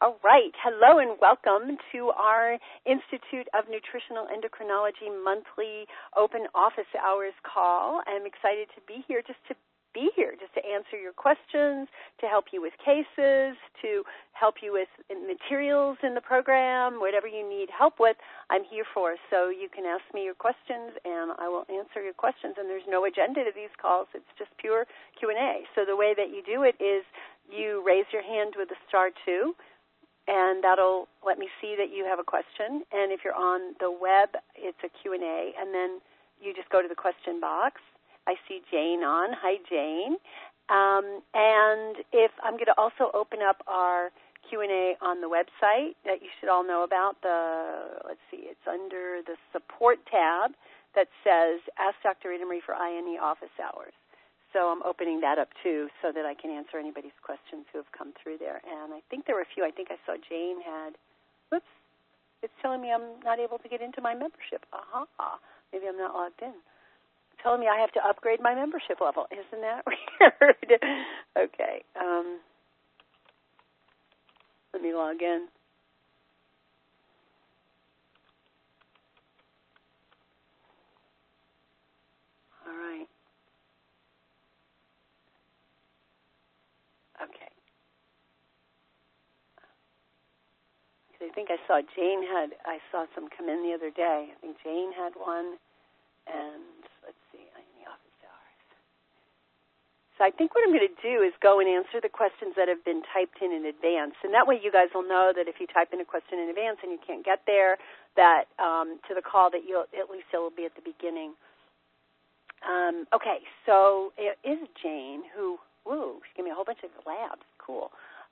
All right. Hello and welcome to our Institute of Nutritional Endocrinology monthly open office hours call. I'm excited to be here just to answer your questions, to help you with cases, to help you with materials in the program, whatever you need help with, I'm here for. So you can ask me your questions and I will answer your questions. And there's no agenda to these calls. It's just pure Q&A. So the way that you do it is you raise your hand with a *2, and that'll let me see that you have a question. And if you're on the web, it's a Q&A, and then you just go to the question box. I see Jane on. Hi, Jane. And if I'm going to also open up our Q&A on the website that you should all know about. It's under the support tab that says Ask Dr. Rita Marie for INE office hours. So I'm opening that up, too, so that I can answer anybody's questions who have come through there. And I think there were a few. I think I saw Jane had, it's telling me I'm not able to get into my membership. Maybe I'm not logged in. It's telling me I have to upgrade my membership level. Isn't that weird? Okay. Let me log in. All right. Okay. I think I saw some come in the other day. I think Jane had one, and let's see, in the office hours. So I think what I'm going to do is go and answer the questions that have been typed in advance, and that way you guys will know that if you type in a question in advance and you can't get there, that to the call that at least it will be at the beginning. Okay, so it is Jane who. Woo, she gave me a whole bunch of labs. Cool.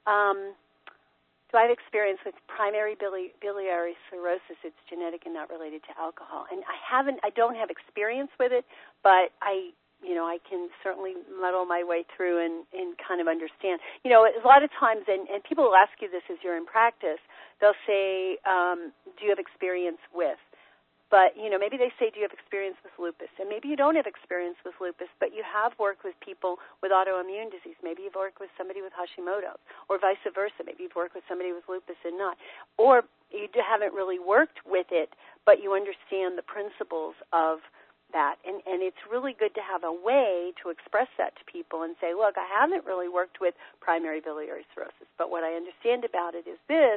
Do I have experience with primary biliary cirrhosis? It's genetic and not related to alcohol. And I don't have experience with it, but I can certainly muddle my way through and kind of understand. A lot of times, and people will ask you this as you're in practice, they'll say, do you have experience with? But, maybe they say, do you have experience with lupus? And maybe you don't have experience with lupus, but you have worked with people with autoimmune disease. Maybe you've worked with somebody with Hashimoto's, or vice versa. Maybe you've worked with somebody with lupus and not. Or you haven't really worked with it, but you understand the principles of that. And it's really good to have a way to express that to people and say, look, I haven't really worked with primary biliary cirrhosis, but what I understand about it is this.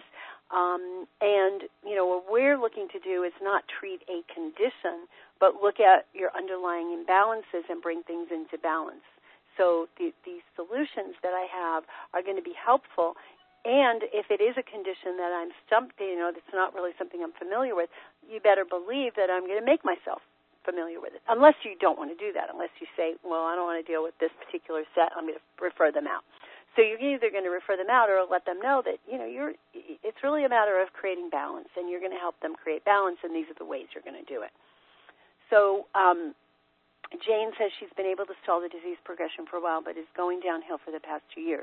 What we're looking to do is not treat a condition, but look at your underlying imbalances and bring things into balance. So these solutions that I have are going to be helpful. And if it is a condition that I'm stumped, that's not really something I'm familiar with, you better believe that I'm going to make myself familiar with it, unless you don't want to do that, unless you say, well, I don't want to deal with this particular set, I'm going to refer them out. So you're either going to refer them out or let them know that, it's really a matter of creating balance, and you're going to help them create balance, and these are the ways you're going to do it. So Jane says she's been able to stall the disease progression for a while, but is going downhill for the past 2 years.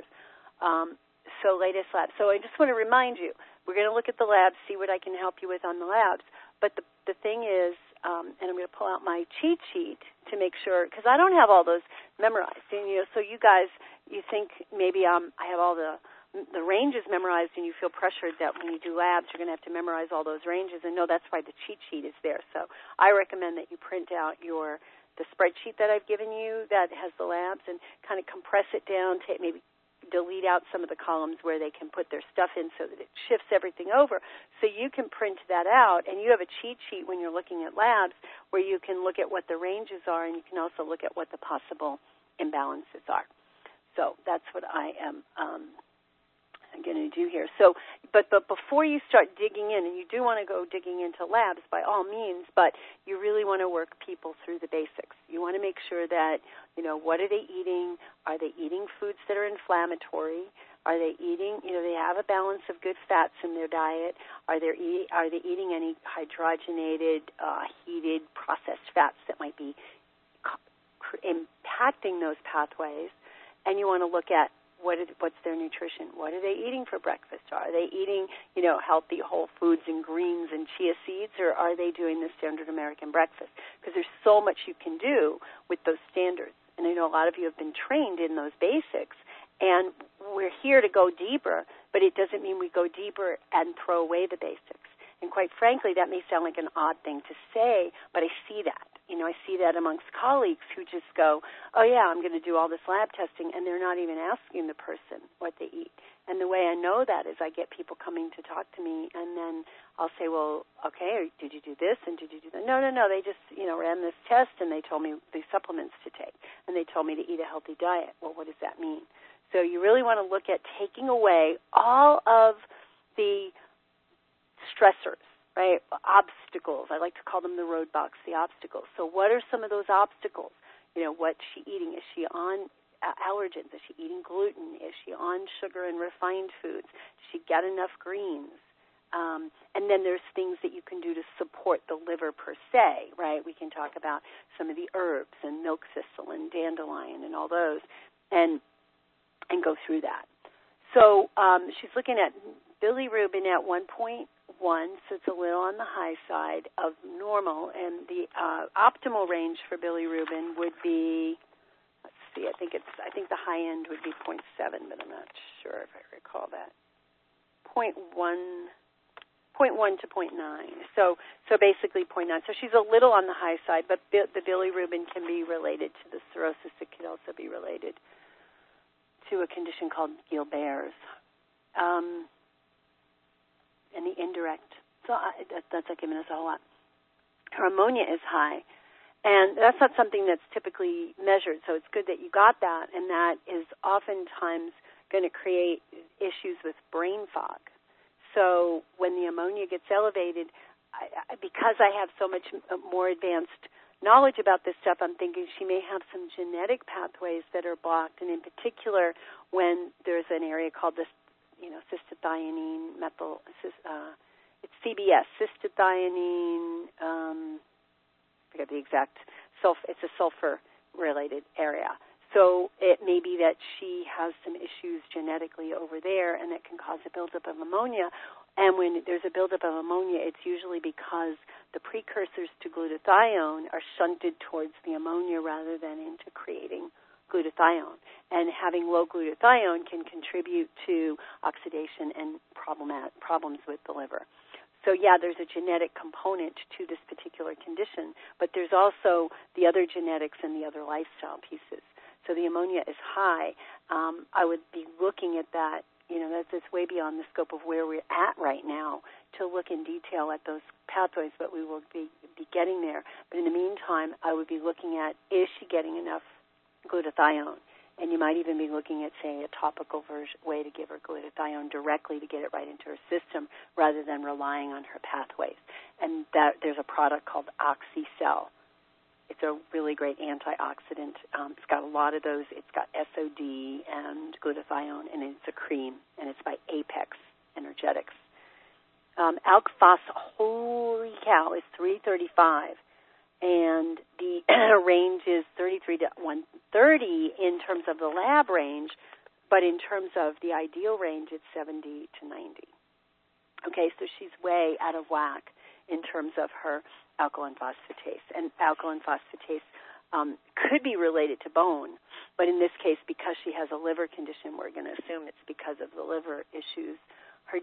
So latest lab. So I just want to remind you, we're going to look at the labs, see what I can help you with on the labs, but the thing is, and I'm going to pull out my cheat sheet to make sure, because I don't have all those memorized. And, so you guys, you think maybe I have all the ranges memorized, and you feel pressured that when you do labs, you're going to have to memorize all those ranges. And no, that's why the cheat sheet is there. So I recommend that you print out the spreadsheet that I've given you that has the labs and kind of compress it down, maybe delete out some of the columns where they can put their stuff in so that it shifts everything over. So you can print that out, and you have a cheat sheet when you're looking at labs where you can look at what the ranges are, and you can also look at what the possible imbalances are. So that's what I am going to do here. So, but before you start digging in, and you do want to go digging into labs by all means, but you really want to work people through the basics. You want to make sure that, what are they eating? Are they eating foods that are inflammatory? Are they eating, they have a balance of good fats in their diet? Are they eating any hydrogenated, heated, processed fats that might be impacting those pathways? And you want to look at what's their nutrition? What are they eating for breakfast? Are they eating, healthy whole foods and greens and chia seeds, or are they doing the standard American breakfast? Because there's so much you can do with those standards. And I know a lot of you have been trained in those basics, and we're here to go deeper but it doesn't mean we go deeper and throw away the basics. And quite frankly, that may sound like an odd thing to say, but I see that. I see that amongst colleagues who just go, oh, yeah, I'm going to do all this lab testing, and they're not even asking the person what they eat. And the way I know that is I get people coming to talk to me, and then I'll say, well, okay, did you do this, and did you do that? No, they just, ran this test, and they told me these supplements to take, and they told me to eat a healthy diet. Well, what does that mean? So you really want to look at taking away all of the stressors, right? Obstacles. I like to call them the roadblocks, the obstacles. So what are some of those obstacles? What's she eating? Is she on allergens? Is she eating gluten? Is she on sugar and refined foods? Does she get enough greens? And then there's things that you can do to support the liver per se, right? We can talk about some of the herbs and milk thistle and dandelion and all those and go through that. So she's looking at bilirubin at 1.1, so it's a little on the high side of normal, and the optimal range for bilirubin would be, let's see, I think the high end would be 0.7, but I'm not sure if I recall that. 0.1 to 0.9, so basically 0.9. So she's a little on the high side, but the bilirubin can be related to the cirrhosis. It could also be related to a condition called Gilbert's. And the indirect. So that's not giving us a whole lot. Her ammonia is high, and that's not something that's typically measured, so it's good that you got that, and that is oftentimes going to create issues with brain fog. So when the ammonia gets elevated, because I have so much more advanced knowledge about this stuff, I'm thinking she may have some genetic pathways that are blocked, and in particular when there's an area called this, cystathionine methyl, it's CBS, cystathionine, I forget the exact, it's a sulfur-related area. So it may be that she has some issues genetically over there, and that can cause a buildup of ammonia. And when there's a buildup of ammonia, it's usually because the precursors to glutathione are shunted towards the ammonia rather than into creating glutathione. And having low glutathione can contribute to oxidation and problems with the liver. So, yeah, there's a genetic component to this particular condition, but there's also the other genetics and the other lifestyle pieces. So the ammonia is high. I would be looking at that, that's way beyond the scope of where we're at right now to look in detail at those pathways, but we will be getting there. But in the meantime, I would be looking at, is she getting enough glutathione? And you might even be looking at, say, a topical way to give her glutathione directly to get it right into her system rather than relying on her pathways. And that there's a product called OxyCell. It's a really great antioxidant. It's got a lot of those. It's got SOD and glutathione, and it's a cream, and it's by Apex Energetics. Alk Phos, holy cow, is 335. And the range is 33 to 130 in terms of the lab range, but in terms of the ideal range, it's 70 to 90. Okay, so she's way out of whack in terms of her alkaline phosphatase. And alkaline phosphatase could be related to bone, but in this case, because she has a liver condition, we're going to assume it's because of the liver issues. Her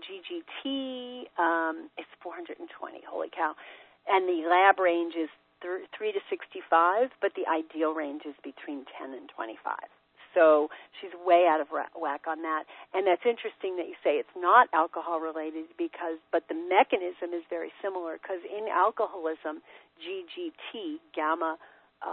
GGT is 420, holy cow. And the lab range is 3 to 65, but the ideal range is between 10 and 25. So she's way out of whack on that. And that's interesting that you say it's not alcohol-related but the mechanism is very similar because in alcoholism, GGT, gamma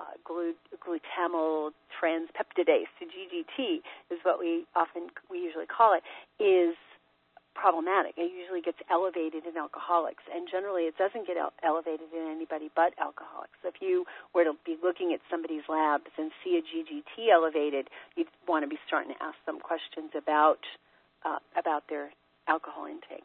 glutamyl transpeptidase, so GGT is what we usually call it, is problematic. It usually gets elevated in alcoholics, and generally it doesn't get elevated in anybody but alcoholics. So if you were to be looking at somebody's labs and see a GGT elevated, you'd want to be starting to ask them questions about their alcohol intake.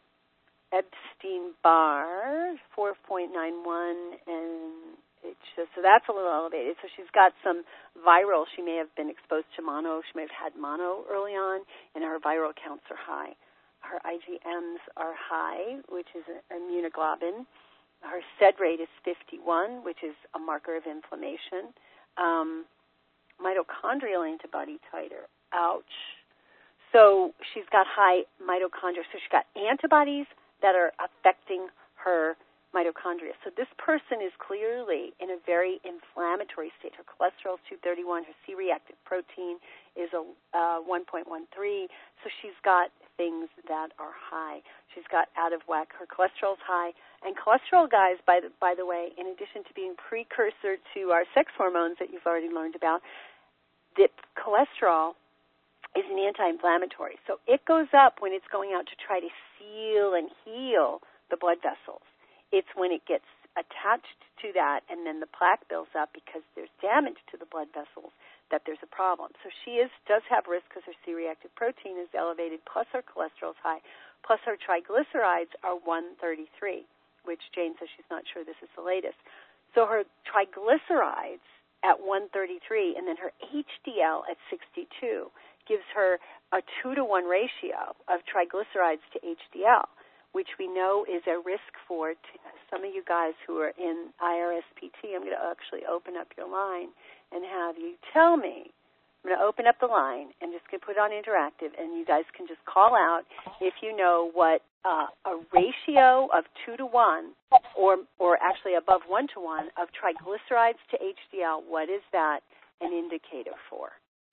Epstein-Barr, 4.91, and so that's a little elevated. So she's got some viral. She may have been exposed to mono. She may have had mono early on, and her viral counts are high. Her IgMs are high, which is immunoglobulin. Her SED rate is 51, which is a marker of inflammation. Mitochondrial antibody titer, ouch. So she's got high mitochondria. So she's got antibodies that are affecting her mitochondria. So this person is clearly in a very inflammatory state. Her cholesterol is 231. Her C-reactive protein is a 1.13. So she's got things that are high. She's got out of whack. Her cholesterol's high. And cholesterol, guys, by the way, in addition to being precursor to our sex hormones that you've already learned about, that cholesterol is an anti-inflammatory. So it goes up when it's going out to try to seal and heal the blood vessels. It's when it gets attached to that and then the plaque builds up because there's damage to the blood vessels that there's a problem. So she does have risk because her C-reactive protein is elevated, plus her cholesterol is high, plus her triglycerides are 133, which Jane says she's not sure this is the latest. So her triglycerides at 133 and then her HDL at 62 gives her a 2-to-1 ratio of triglycerides to HDL, which we know is a risk for some of you guys who are in IRSPT. I'm going to actually open up your line and have you tell me. I'm going to open up the line and just going to put it on interactive, and you guys can just call out if you know what a ratio of 2-to-1 or actually above 1-to-1 of triglycerides to HDL, what is that an indicator for?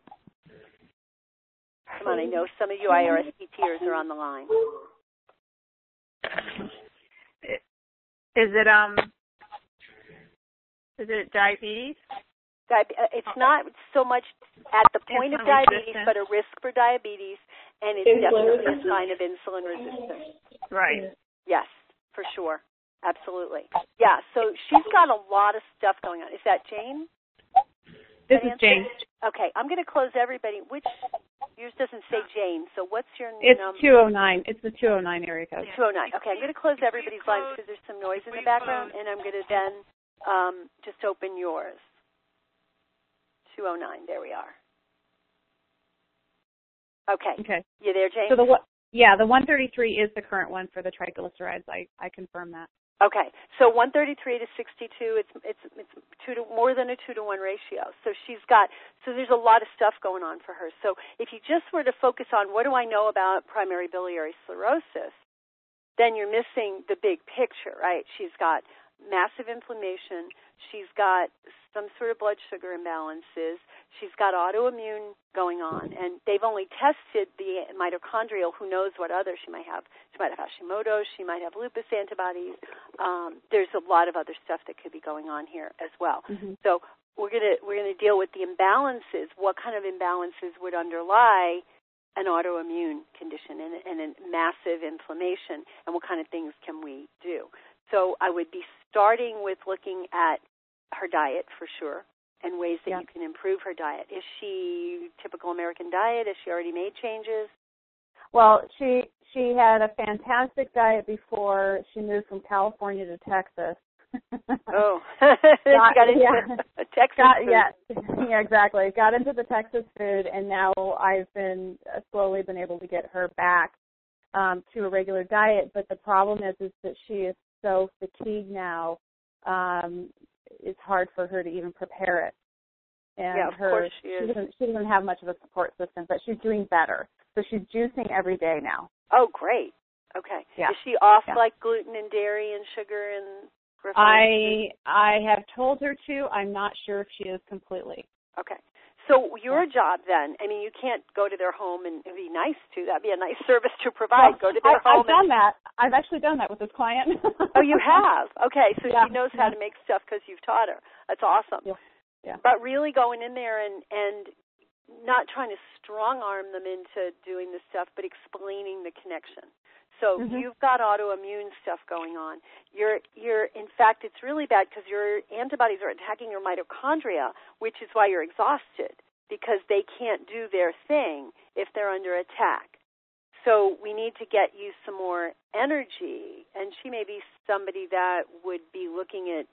Come on, I know some of you IRSPTers are on the line. Is it diabetes? It's not so much at the point of diabetes, but a risk for diabetes, and it's definitely a sign of insulin resistance. Right. Yes, for sure. Absolutely. Yeah, so she's got a lot of stuff going on. Is that Jane? This is Jane. Okay, I'm going to close everybody. Yours doesn't say Jane, so what's your number? It's 209. It's the 209 area code. 209. Okay, I'm going to close everybody's lines because there's some noise in the background, and I'm going to then just open yours. 209. There we are. Okay. Okay. You there, Jane? So the 133 is the current one for the triglycerides. I confirm that. Okay. So 133 to 62, it's more than a 2-to-1 ratio. So there's a lot of stuff going on for her. So if you just were to focus on what do I know about primary biliary sclerosis, then you're missing the big picture, right? She's got massive inflammation. She's got some sort of blood sugar imbalances. She's got autoimmune going on, and they've only tested the mitochondrial. Who knows what other she might have? She might have Hashimoto's. She might have lupus antibodies. There's a lot of other stuff that could be going on here as well. Mm-hmm. So we're gonna deal with the imbalances. What kind of imbalances would underlie an autoimmune condition and a massive inflammation, and what kind of things can we do? So I would be starting with looking at her diet for sure and ways that you can improve her diet. Is she typical American diet? Has she already made changes? Well, she had a fantastic diet before she moved from California to Texas. Oh, she got into Texas food. Yeah, exactly. Got into the Texas food, and now I've been slowly been able to get her back to a regular diet. But the problem is that she is so fatigued now. It's hard for her to even prepare it. And of course she is. She doesn't have much of a support system, but she's doing better. So she's juicing every day now. Oh, great. Okay. Yeah. Is she off like gluten and dairy and sugar and refined? I have told her to. I'm not sure if she is completely. Okay. So your job then, I mean, you can't go to their home and be nice to. That'd be a nice service to provide. Go to their home. I've done that. I've actually done that with this client. Oh, you have? Okay. So she knows how to make stuff because you've taught her. That's awesome. Yeah. But really going in there and not trying to strong-arm them into doing this stuff, but explaining the connection. So you've got autoimmune stuff going on. You're in fact, it's really bad because your antibodies are attacking your mitochondria, which is why you're exhausted, because they can't do their thing if they're under attack. So we need to get you some more energy, and she may be somebody that would be looking at,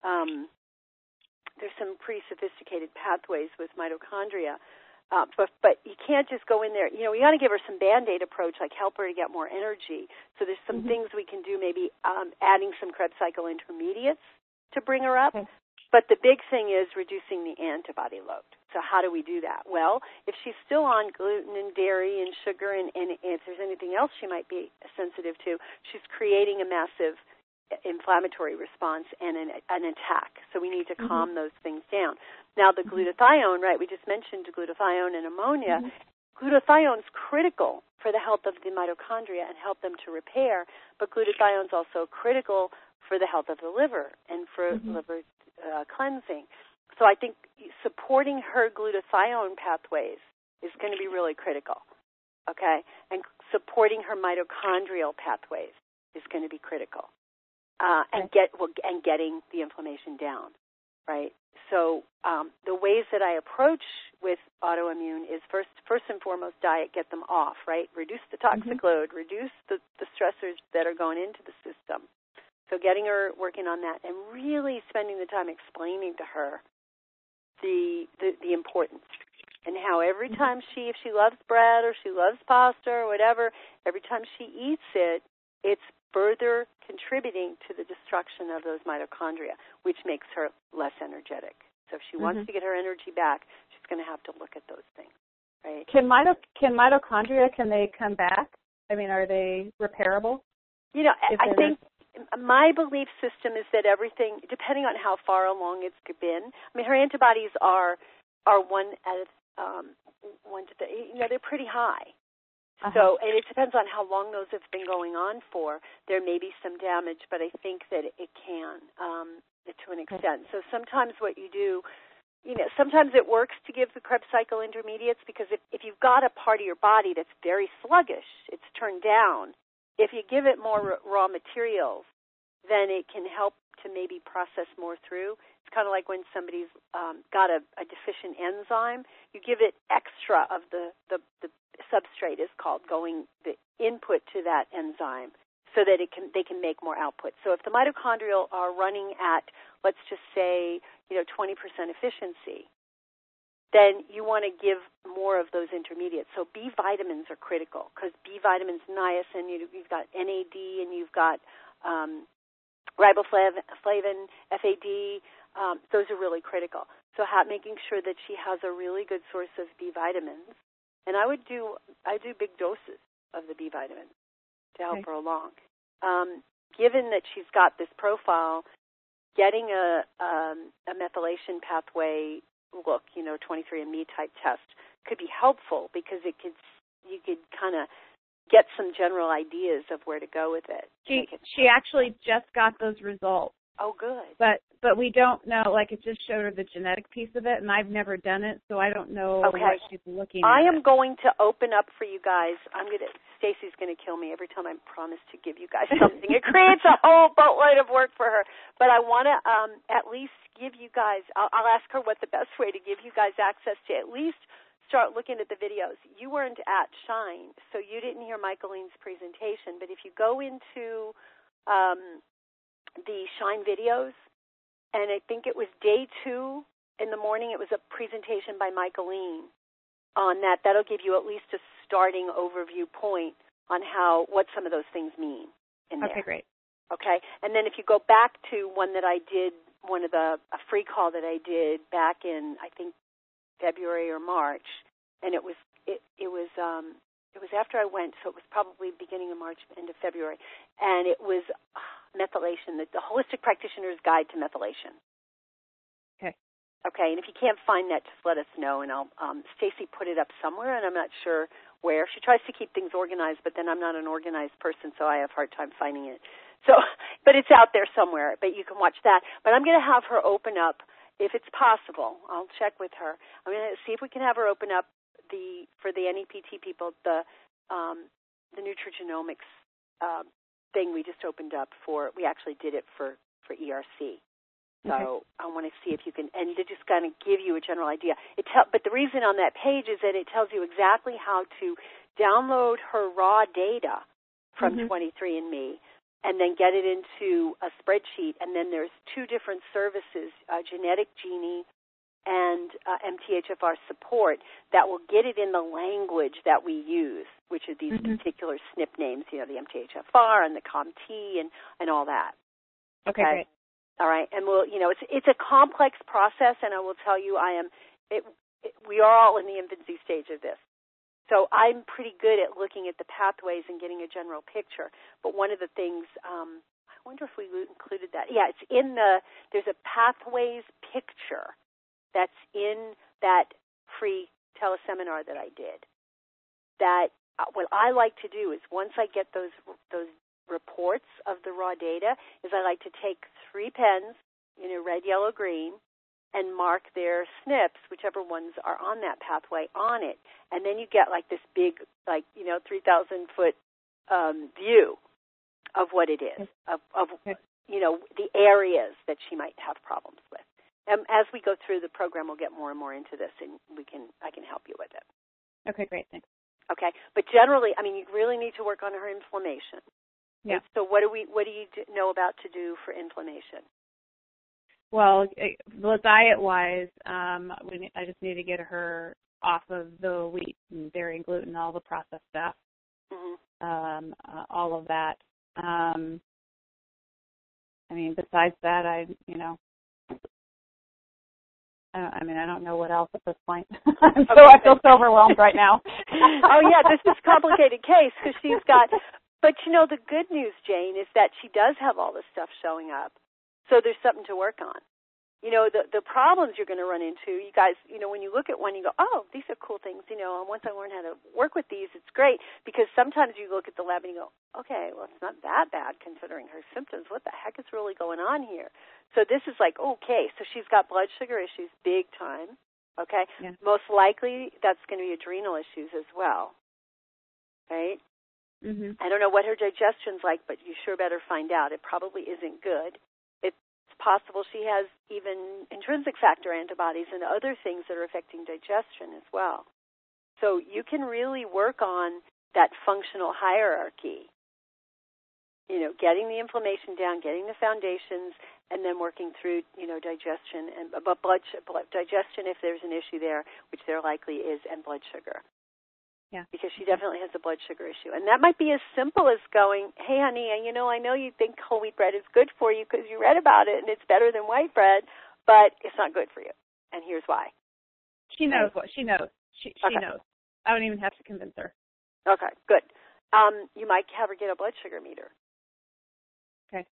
there's some pretty sophisticated pathways with mitochondria. But you can't just go in there. You know, we got to give her some Band-Aid approach, like help her to get more energy. So there's some things we can do, maybe adding some Krebs cycle intermediates to bring her up. But the big thing is reducing the antibody load. So how do we do that? Well, if she's still on gluten and dairy and sugar and if there's anything else she might be sensitive to, she's creating a massive inflammatory response and an attack. So we need to calm those things down. Now the glutathione, right, we just mentioned glutathione and ammonia. Glutathione's critical for the health of the mitochondria and help them to repair, but glutathione's also critical for the health of the liver and for liver cleansing. So I think supporting her glutathione pathways is going to be really critical, okay? And supporting her mitochondrial pathways is going to be critical, and getting the inflammation down, right? So the ways that I approach with autoimmune is first and foremost diet, get them off, right? Reduce the toxic load, reduce the stressors that are going into the system. So getting her working on that and really spending the time explaining to her the importance and how every time if she loves bread or she loves pasta or whatever, every time she eats it, it's further contributing to the destruction of those mitochondria, which makes her less energetic. So if she wants to get her energy back, she's going to have to look at those things, right? Can mitochondria, can they come back? I mean, are they repairable? You know, I think my belief system is that everything, depending on how far along it's been, I mean, her antibodies are 1 to 3, you know, they're pretty high. So, and it depends on how long those have been going on for. There may be some damage, but I think that it can, to an extent. So sometimes what you do, you know, sometimes it works to give the Krebs cycle intermediates because if you've got a part of your body that's very sluggish, it's turned down, if you give it more raw materials, then it can help to maybe process more through. It's kind of like when somebody's got a deficient enzyme, you give it extra of the substrate is called the input to that enzyme so that they can make more output. So if the mitochondrial are running at, let's just say, 20% efficiency, then you want to give more of those intermediates. So B vitamins are critical because B vitamins, niacin, you've got NAD and you've got riboflavin, FAD, those are really critical. So making sure that she has a really good source of B vitamins. And I do big doses of the B vitamins to help her along. Given that she's got this profile, getting a methylation pathway look, 23andMe type test could be helpful because you could kind of get some general ideas of where to go with it. She actually just got those results. Oh, good. But we don't know, like it just showed her the genetic piece of it, and I've never done it, so I don't know what she's looking at. I am going to open up for you guys. Stacy's going to kill me every time I promise to give you guys something. It creates a whole boatload of work for her. But I want to at least give you guys, I'll ask her what the best way to give you guys access to at least start looking at the videos. You weren't at Shine, so you didn't hear Michaeline's presentation, but if you go into the Shine videos, and I think it was day 2 in the morning, it was a presentation by Michaeline on that. That'll give you at least a starting overview point on what some of those things mean in there. Okay, great. Okay, and then if you go back to one that I did, a free call that I did back in, I think, February or March, and it was after I went, so it was probably beginning of March, end of February, and it was methylation, the Holistic Practitioner's Guide to Methylation. Okay, and if you can't find that, just let us know, and Stacy put it up somewhere, and I'm not sure where. She tries to keep things organized, but then I'm not an organized person, so I have a hard time finding it. So, but it's out there somewhere, but you can watch that. But I'm going to have her open up, if it's possible. I'll check with her. I'm going to see if we can have her open up for the NEPT people, the nutrigenomics thing we just opened up for. We actually did it for ERC. So I want to see if you can, and to just kind of give you a general idea. But the reason on that page is that it tells you exactly how to download her raw data from 23andMe and then get it into a spreadsheet. And then there's 2 different services, Genetic Genie and MTHFR support, that will get it in the language that we use, which are these particular SNP names, the MTHFR and the COMT and all that. Okay, great. All right, and we'll, it's a complex process, and I will tell you, we are all in the infancy stage of this. So I'm pretty good at looking at the pathways and getting a general picture. But one of the things, I wonder if we included that. Yeah, it's there's a pathways picture that's in that free teleseminar that I did. That what I like to do is once I get those reports of the raw data, is I like to take 3 pens, red, yellow, green, and mark their SNPs, whichever ones are on that pathway, on it. And then you get like this big, 3,000-foot view of what it is, of the areas that she might have problems with. And as we go through the program, we'll get more and more into this, and I can help you with it. Okay, great, thanks. Okay, but generally, you really need to work on her inflammation. Yeah. And so what do you know about to do for inflammation? Well, diet-wise, I just need to get her off of the wheat and dairy and gluten, all the processed stuff, all of that. Besides that, I don't know what else at this point. I feel so overwhelmed right now. Oh, yeah, this is a complicated case because she's got, but the good news, Jane, is that she does have all this stuff showing up. So there's something to work on. The problems you're going to run into, you guys, when you look at one, you go, oh, these are cool things, and once I learn how to work with these, it's great, because sometimes you look at the lab and you go, okay, well, it's not that bad considering her symptoms. What the heck is really going on here? So this is like, okay, so she's got blood sugar issues big time, okay? Yeah. Most likely that's going to be adrenal issues as well, right? Mm-hmm. I don't know what her digestion's like, but you sure better find out. It probably isn't good. Possible she has even intrinsic factor antibodies and other things that are affecting digestion as well. So you can really work on that functional hierarchy, getting the inflammation down, getting the foundations, and then working through, digestion and digestion if there's an issue there, which there likely is, and blood sugar. Yeah, because she definitely has a blood sugar issue. And that might be as simple as going, hey, honey, I know you think whole wheat bread is good for you because you read about it and it's better than white bread, but it's not good for you. And here's why. She knows what she knows. She knows. I don't even have to convince her. Okay, good. You might have her get a blood sugar meter. Okay.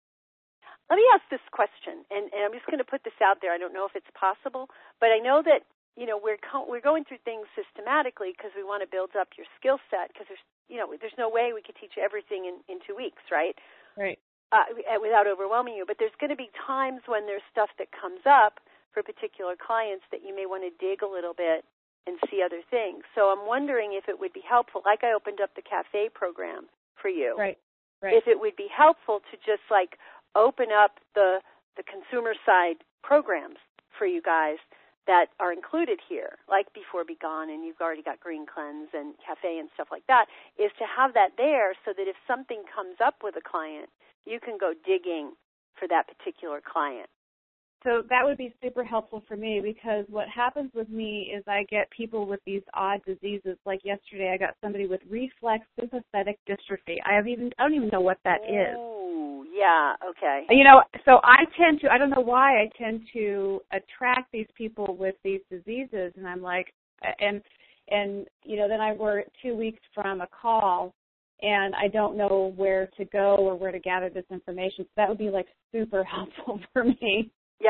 Let me ask this question, and I'm just going to put this out there. I don't know if it's possible, but I know that we're going through things systematically because we want to build up your skill set, because there's no way we could teach everything in 2 weeks, right? Right. Without overwhelming you. But there's going to be times when there's stuff that comes up for particular clients that you may want to dig a little bit and see other things. So I'm wondering if it would be helpful, like I opened up the cafe program for you. Right. If it would be helpful to just open up the consumer side programs for you guys that are included here, like Before Be Gone, and you've already got Green Cleanse and Cafe and stuff like that, is to have that there so that if something comes up with a client, you can go digging for that particular client. So that would be super helpful for me, because what happens with me is I get people with these odd diseases. Like yesterday, I got somebody with reflex sympathetic dystrophy. I don't even know what that is. Yeah, okay. So I don't know why I tend to attract these people with these diseases, and I'm like, and then we're 2 weeks from a call, and I don't know where to go or where to gather this information. So that would be super helpful for me.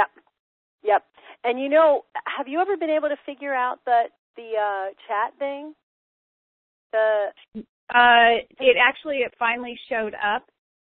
Yep. And have you ever been able to figure out the chat thing? It finally showed up.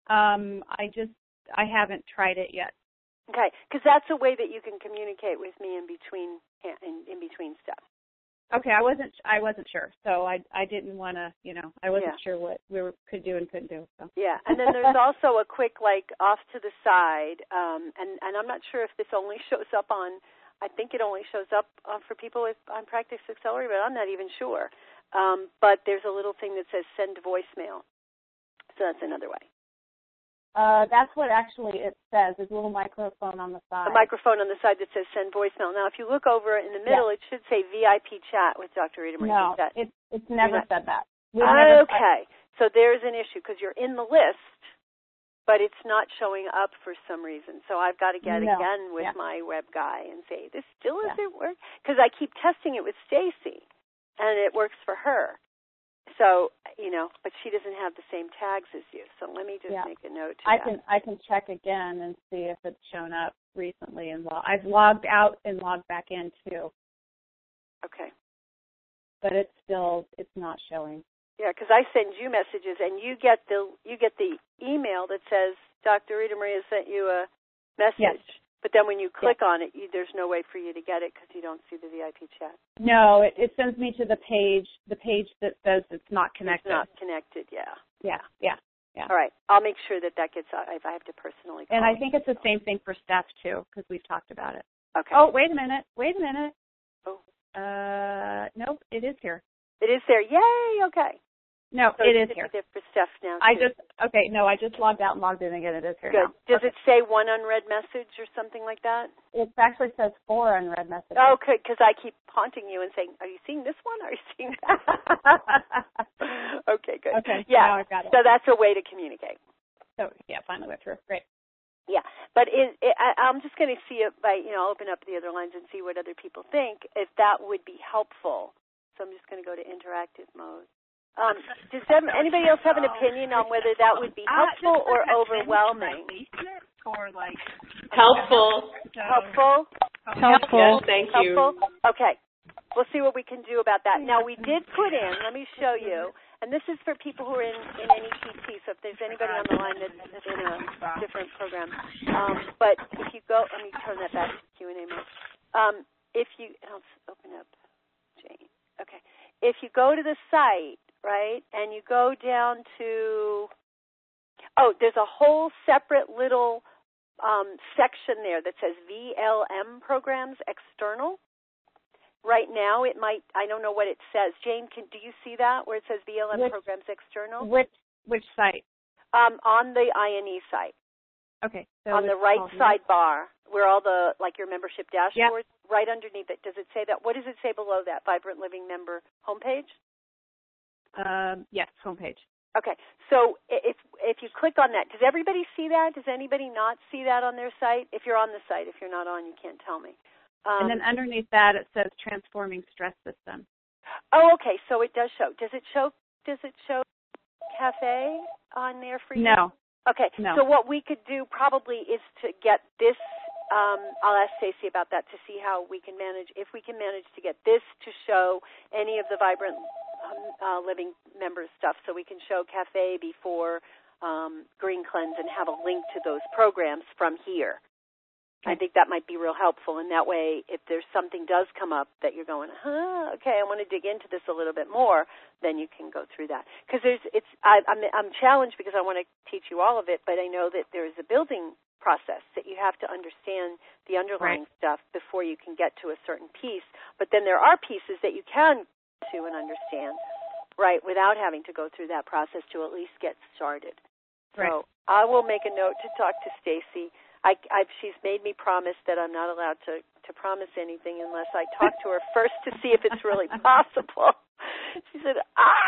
I haven't tried it yet. Okay, because that's a way that you can communicate with me in between stuff. Okay, I wasn't sure, so I didn't want to, I wasn't sure what we could do and couldn't do. So. Yeah, and then there's also a quick off to the side, and I'm not sure if this only shows up on. I think it only shows up for people on Practice Accelerate, but I'm not even sure. But there's a little thing that says send voicemail, so that's another way. That's what actually it says. There's a little microphone on the side. A microphone on the side that says send voicemail. Now, if you look over in the middle, it should say VIP chat with Dr. Rita Marie. No, it's never said that. Okay, so there's an issue because you're in the list, but it's not showing up for some reason. So I've got to get again with my web guy and say, this still isn't working. Because I keep testing it with Stacy, and it works for her. So, but she doesn't have the same tags as you. So let me just make a note to that. I can check again and see if it's shown up recently. And I've logged out and logged back in too. Okay. But it's not showing. Yeah, because I send you messages, and you get the email that says Dr. Rita Maria sent you a message. Yes. But then when you click on it, there's no way for you to get it because you don't see the VIP chat. No, it sends me to the page that says it's not connected. It's not connected, yeah. Yeah. All right. I'll make sure that gets out if I have to personally call. And I think it's the same thing for Steph, too, because we've talked about it. Okay. Oh, wait a minute. Oh. Nope, it is here. It is there. Yay, okay. No, so it is here. It's for Steph now, I just logged out and logged in again. It is here. Good. Now. Does it say one unread message or something like that? It actually says 4 unread messages. Oh, good, because I keep haunting you and saying, are you seeing this one? Are you seeing that? Okay, good. Okay, yeah. Now I've got it. So that's a way to communicate. So, finally went through. Great. Yeah, but I'm just going to see it by, I'll open up the other lines and see what other people think, if that would be helpful. So I'm just going to go to interactive mode. Does anybody else have an opinion on whether that would be helpful or overwhelming? Helpful. Helpful. Yes, thank you. Helpful? Okay. We'll see what we can do about that. Now, we did put in, let me show you, and this is for people who are in NEPT, so if there's anybody on the line that's in a different program. But if you go, let me turn that back to Q&A mode. I'll open up Jane. Okay. If you go to the site, right, and you go down to, there's a whole separate little section there that says VLM programs external. Right now, it might, I don't know what it says. Jane, do you see that where it says VLM programs external? Which site? On the INE site. Okay. So on the right sidebar, where all the, your membership dashboard, right underneath it, does it say that? What does it say below that? Vibrant Living member homepage? Yes, homepage. Okay. So if you click on that, does everybody see that? Does anybody not see that on their site? If you're on the site, if you're not on, you can't tell me. And then underneath that, it says Transforming Stress System. Oh, okay. So it does show. Does it show Cafe on there for you? No. Okay. No. So what we could do probably is to get this. I'll ask Stacy about that to see how we can manage. If we can manage to get this to show any of the Vibrant Living members stuff, so we can show Cafe before Green Cleanse and have a link to those programs from here. I think that might be real helpful, and that way, if there's something does come up that you're going, okay, I want to dig into this a little bit more, then you can go through that. Because I'm challenged because I want to teach you all of it, but I know that there is a building process that you have to understand the underlying stuff before you can get to a certain piece. But then there are pieces that you can to and understand, right, without having to go through that process to at least get started. Right. So I will make a note to talk to Stacy. She's made me promise that I'm not allowed to promise anything unless I talk to her first to see if it's really possible. She said,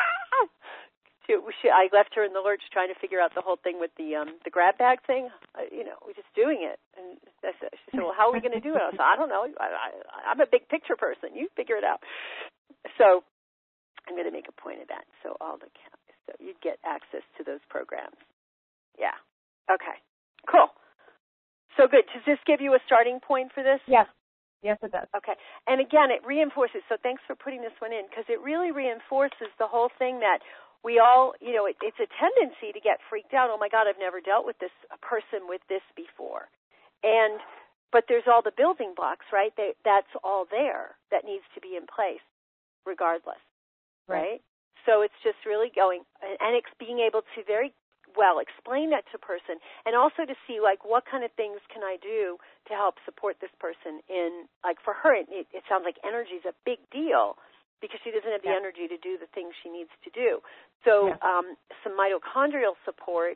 I left her in the lurch trying to figure out the whole thing with the grab bag thing. We're just doing it. And she said, well, how are we going to do it? I said, I don't know. I'm a big picture person. You figure it out. So I'm going to make a point of that. So you'd get access to those programs. Yeah. Okay. Cool. So good. Does this give you a starting point for this? Yes. Yes, it does. Okay. And again, it reinforces, so thanks for putting this one in, because it really reinforces the whole thing that we all, it's a tendency to get freaked out. Oh, my God, I've never dealt with a person with this before. But there's all the building blocks, right? That's all there that needs to be in place regardless, right? So it's just really going, and it's being able to very well explain that to a person, and also to see what kind of things can I do to help support this person in, for her it sounds like energy is a big deal because she doesn't have the energy to do the things she needs to do. So some mitochondrial support,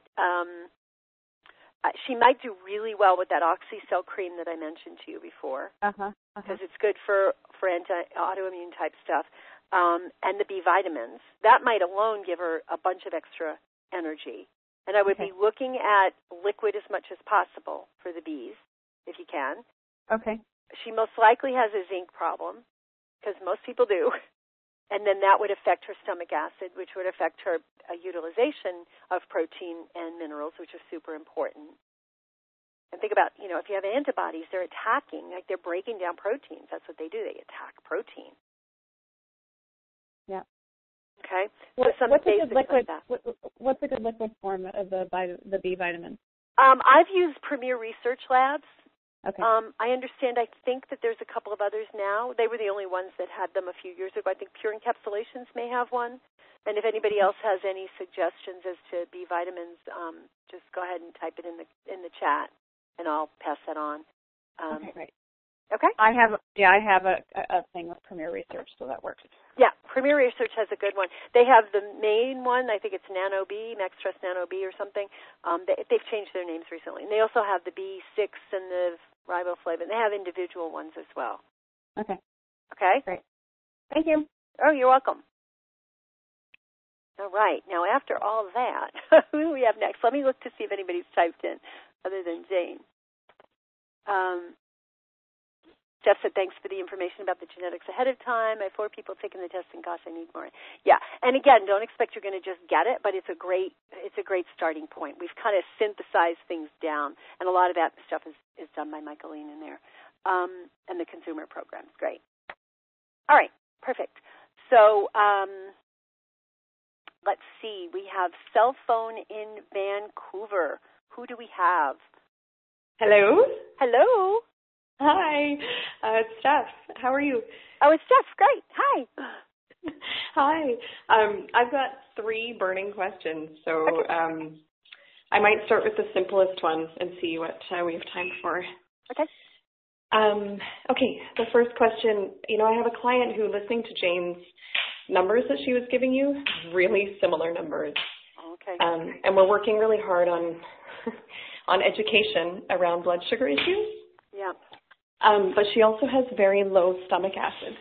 she might do really well with that OxyCell cream that I mentioned to you before, because it's good for autoimmune type stuff, and the B vitamins. That might alone give her a bunch of extra energy. And I would be looking at liquid as much as possible for the Bs, if you can. Okay. She most likely has a zinc problem, because most people do. And then that would affect her stomach acid, which would affect her utilization of protein and minerals, which are super important. And think about, if you have antibodies, they're attacking, like they're breaking down proteins. That's what they do. They attack protein. Yeah. Okay. What's a good liquid? Like what's a good liquid form of the B vitamin? I've used Premier Research Labs. Okay. I understand. I think that there's a couple of others now. They were the only ones that had them a few years ago. I think Pure Encapsulations may have one. And if anybody else has any suggestions as to B vitamins, just go ahead and type it in the chat, and I'll pass that on. Okay, great. Okay. I have a thing with Premier Research, so that works. Yeah, Premier Research has a good one. They have the main one. I think it's Nano B, Max Stress Nano B or something. They've changed their names recently. And they also have the B6 and the riboflavin. They have individual ones as well. Okay. Okay? Great. Thank you. Oh, you're welcome. All right. Now, after all that, who do we have next? Let me look to see if anybody's typed in other than Jane. Jeff said, thanks for the information about the genetics ahead of time. I have 4 people taking the test, and gosh, I need more. Yeah, and again, don't expect you're going to just get it, but it's a great starting point. We've kind of synthesized things down, and a lot of that stuff is done by Michaeline in there, and the consumer programs. Great. All right, perfect. So let's see. We have cell phone in Vancouver. Who do we have? Hello. Hello. Hi, it's Steph. How are you? Oh, it's Steph. Great. Hi. Hi. I've got 3 burning questions, so okay. I might start with the simplest one and see what we have time for. Okay. Okay, the first question, I have a client who, listening to Jane's numbers that she was giving you, really similar numbers. Okay. And we're working really hard on education around blood sugar issues. Yeah. But she also has very low stomach acid.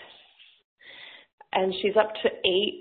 And she's up to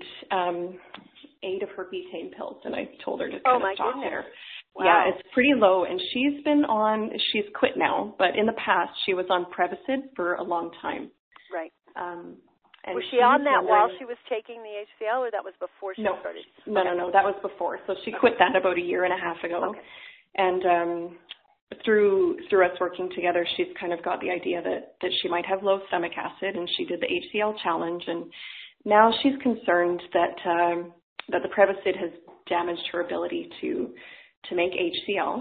8 of her betaine pills, and I told her to kind of stop there. Wow. Yeah, it's pretty low, and she's quit now, but in the past she was on Prevacid for a long time. Right. And was she on that while she was taking the HCL, or that was before she started? No, that was before. So she quit that about 1.5 years ago. Okay. And through us working together, she's kind of got the idea that she might have low stomach acid, and she did the HCL challenge, and now she's concerned that the Prevacid has damaged her ability to make HCL.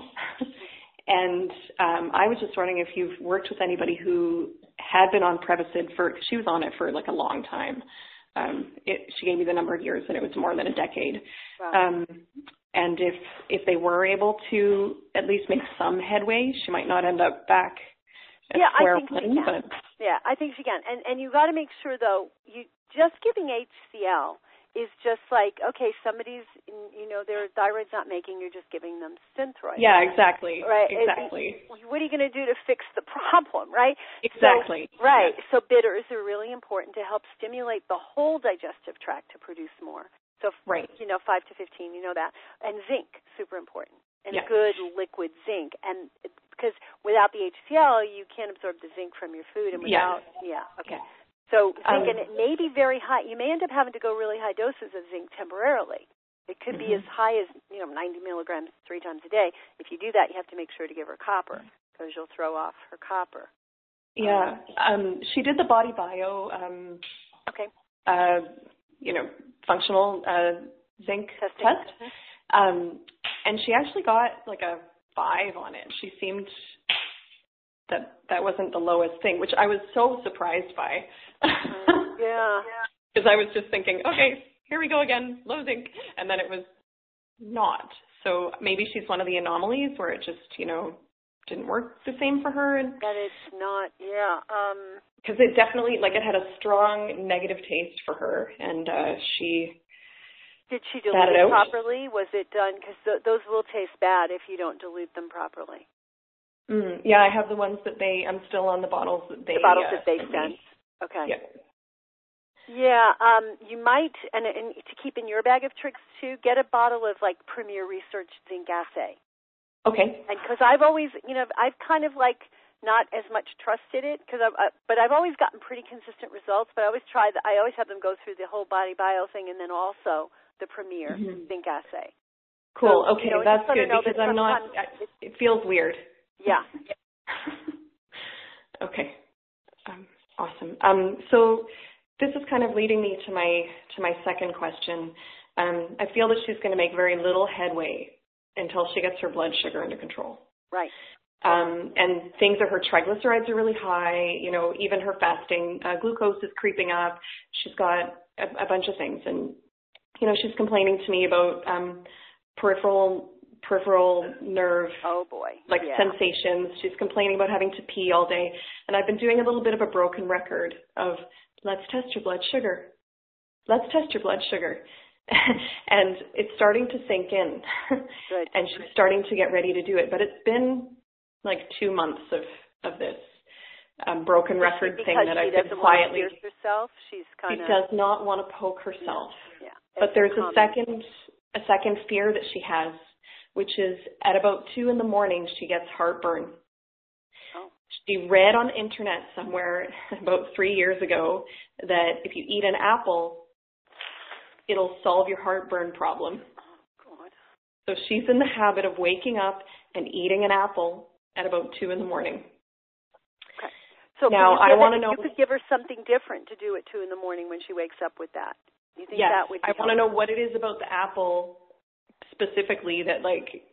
And I was just wondering if you've worked with anybody who had been on Prevacid because she was on it for like a long time. She gave me the number of years, and it was more than a decade. Wow. And if they were able to at least make some headway, she might not end up back at square one. Yeah, I think she can. And you got to make sure, though, you just giving HCL is just like, okay, somebody's, their thyroid's not making, you're just giving them Synthroid. Yeah, exactly. Right. Exactly. What are you going to do to fix the problem, right? Exactly. So, right. Yeah. So bitters are really important to help stimulate the whole digestive tract to produce more. So, right. 5 to 15, you know that. And zinc, super important. And yes. good liquid zinc. And because without the HCL, you can't absorb the zinc from your food. And without, okay. Yes. So zinc, and it may be very high. You may end up having to go really high doses of zinc temporarily. It could be as high as, 90 milligrams 3 times a day. If you do that, you have to make sure to give her copper because you'll throw off her copper. Yeah. She did the Body Bio, okay. Functional zinc testing. Test. And she actually got like a 5 on it. She seemed that wasn't the lowest thing, which I was so surprised by. Yeah. Because I was just thinking, okay, here we go again, low zinc. And then it was not. So maybe she's one of the anomalies where it just, didn't work the same for her. And that it's not, yeah. Because it definitely, it had a strong negative taste for her. And she... Did she dilute it properly? Was it done? Because those will taste bad if you don't dilute them properly. Yeah, I have the ones that I'm still on the bottles that they sent. Okay. Yeah. Yeah, you might, and to keep in your bag of tricks too, get a bottle of like Premier Research Zinc Assay. Okay. And because I've always, I've kind of like not as much trusted it, but I've always gotten pretty consistent results. But I always have them go through the whole body bio thing, and then also the Premier Zinc Assay. Cool. So, okay, that's good because I'm not. It feels weird. Yeah. Okay. Awesome. So this is kind of leading me to my second question. I feel that she's going to make very little headway until she gets her blood sugar under control. Right. And things are, her triglycerides are really high, even her fasting glucose is creeping up. She's got a bunch of things. And, she's complaining to me about peripheral nerve sensations. She's complaining about having to pee all day. And I've been doing a little bit of a broken record of, let's test your blood sugar. Let's test your blood sugar. And it's starting to sink in. Good. And she's starting to get ready to do it. But it's been like 2 months of this broken record thing that I've been quietly. Because she doesn't want to pierce herself? She does not want to poke herself. Yeah. But there's a second fear that she has, which is at about 2 a.m. she gets heartburn. Oh. She read on the internet somewhere about 3 years ago that if you eat an apple, it'll solve your heartburn problem. Oh, God. So she's in the habit of waking up and eating an apple at about 2 a.m. Okay. So now I want to know. You could give her something different to do at 2 a.m. when she wakes up with that. You think yes, that would be I want to know what it is about the apple specifically that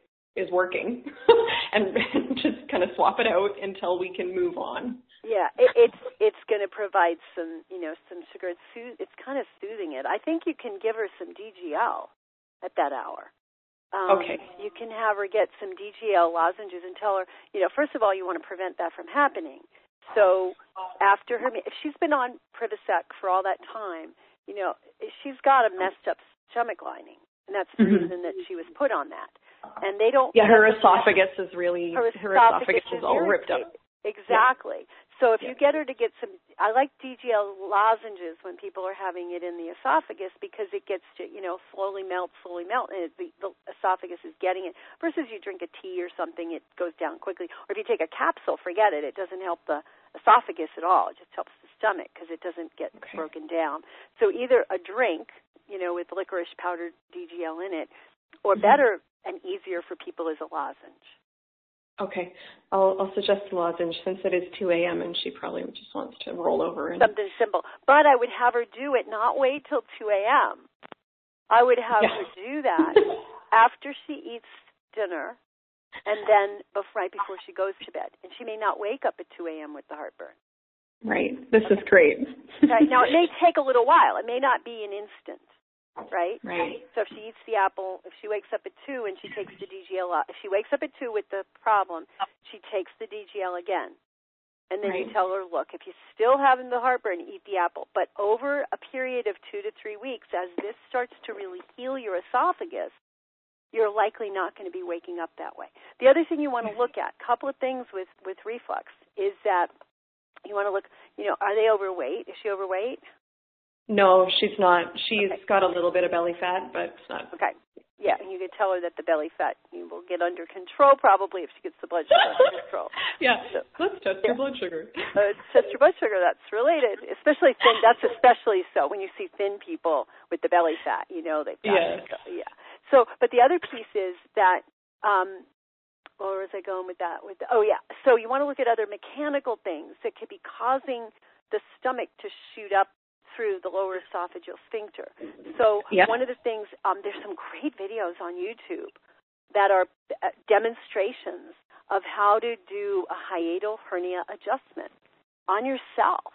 is working, and just kind of swap it out until we can move on. Yeah, it's going to provide some sugar. It's kind of soothing it. I think you can give her some DGL at that hour. Okay. You can have her get some DGL lozenges and tell her, first of all, you want to prevent that from happening. So after if she's been on Privosec for all that time, she's got a messed up stomach lining, and that's the reason that she was put on that. And they don't. Yeah, her esophagus is really. Her esophagus is all ripped up. Exactly. Yeah. So if you get her to get some, I like DGL lozenges when people are having it in the esophagus because it gets to, slowly melt, and the esophagus is getting it. Versus you drink a tea or something, it goes down quickly. Or if you take a capsule, forget it. It doesn't help the esophagus at all. It just helps the stomach because it doesn't get broken down. So either a drink, with licorice powdered DGL in it, or better and easier for people is a lozenge. Okay. I'll suggest a lozenge since it is 2 a.m. and she probably just wants to roll over. Something simple. But I would have her do it, not wait till 2 a.m. I would have her do that after she eats dinner and then right before she goes to bed. And she may not wake up at 2 a.m. with the heartburn. Right. This is great. Right. Now, it may take a little while. It may not be an instant. Right? Right. So if she eats the apple, if she wakes up at 2 and she takes the DGL, if she wakes up at 2 with the problem, she takes the DGL again. And then you tell her, look, if you're still having the heartburn, eat the apple. But over a period of 2 to 3 weeks, as this starts to really heal your esophagus, you're likely not going to be waking up that way. The other thing you want to look at, a couple of things with reflux, is that you want to look, are they overweight? Is she overweight? No, she's not. She's got a little bit of belly fat, but it's not. Okay. Yeah, and you could tell her that the belly fat will get under control probably if she gets the blood sugar under control. Yeah, so, let's test your blood sugar. Test your blood sugar, that's related. Especially thin, that's especially so when you see thin people with the belly fat, they've got it. Yeah. So, but the other piece is that, where was I going with that? So you want to look at other mechanical things that could be causing the stomach to shoot up through the lower esophageal sphincter. So one of the things, there's some great videos on YouTube that are demonstrations of how to do a hiatal hernia adjustment on yourself.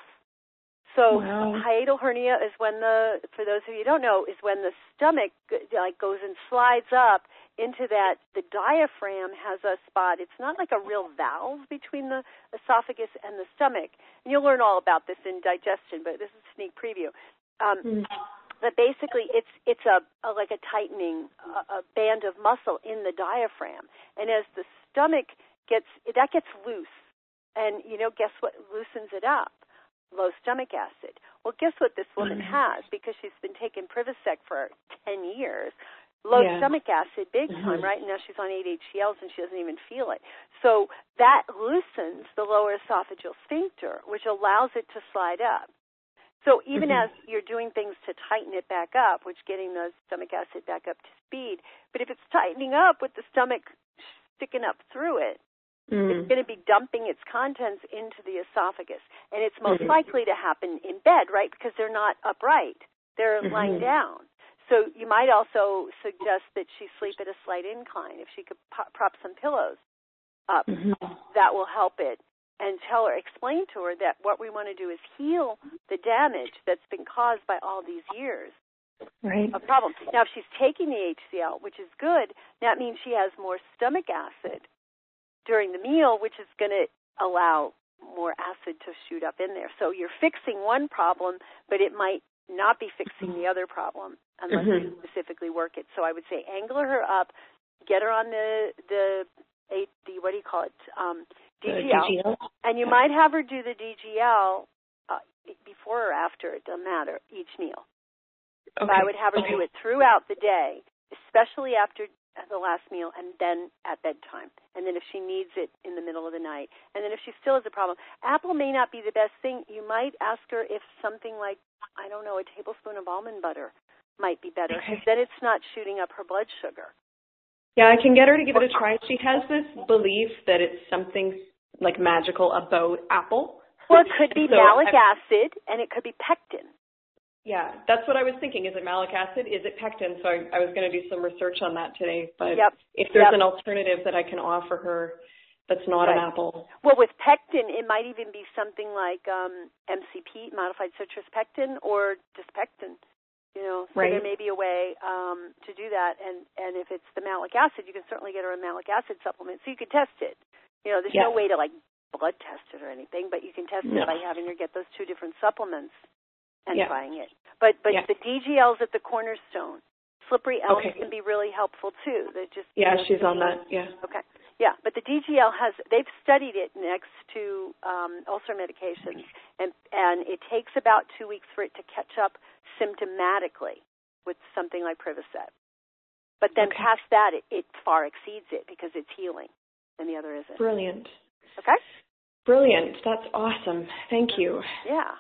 So hiatal hernia is when for those of you who don't know, is when the stomach goes and slides up into that, the diaphragm has a spot. It's not like a real valve between the esophagus and the stomach. And you'll learn all about this in digestion, but this is a sneak preview. But basically, it's like a tightening, a band of muscle in the diaphragm. And as the stomach gets loose, and guess what loosens it up? low stomach acid. Well, guess what this woman has? Because she's been taking Privosec for 10 years, low stomach acid big time, right? And now she's on 8 HCLs and she doesn't even feel it. So that loosens the lower esophageal sphincter, which allows it to slide up. So even as you're doing things to tighten it back up, which getting the stomach acid back up to speed, but if it's tightening up with the stomach sticking up through it, it's going to be dumping its contents into the esophagus. And it's most likely to happen in bed, right, because they're not upright. They're lying down. So you might also suggest that she sleep at a slight incline. If she could prop some pillows up, that will help it. And explain to her that what we want to do is heal the damage that's been caused by all these years of problems. Now, if she's taking the HCL, which is good, that means she has more stomach acid during the meal, which is going to allow more acid to shoot up in there. So you're fixing one problem, but it might not be fixing the other problem unless you specifically work it. So I would say angle her up, get her on the what do you call it? DGL. And you might have her do the DGL before or after, it doesn't matter, each meal. Okay. But I would have her do it throughout the day, especially after the last meal and then at bedtime. And then if she needs it in the middle of the night. And then if she still has a problem, apple may not be the best thing. You might ask her if something like, I don't know, a tablespoon of almond butter might be better. Because then it's not shooting up her blood sugar. Yeah, I can get her to give it a try. She has this belief that it's something like magical about apple. Well, it could be malic acid, and it could be pectin. Yeah, that's what I was thinking. Is it malic acid? Is it pectin? So I was going to do some research on that today. But if there's an alternative that I can offer her that's not an apple. Well, with pectin, it might even be something like MCP, modified citrus pectin, or just pectin. So there may be a way to do that. And if it's the malic acid, you can certainly get her a malic acid supplement. So you could test it. There's no way to, blood test it or anything, but you can test it by having her get those two different supplements and trying it. But the DGL's at the cornerstone. Slippery elm can be really helpful, too. She's on that, Okay. Yeah, but the DGL they've studied it next to ulcer medications, and it takes about 2 weeks for it to catch up symptomatically with something like Privosec. But then past that, it far exceeds it because it's healing, and the other isn't. Brilliant. Okay? Brilliant. That's awesome. Thank you. Yeah.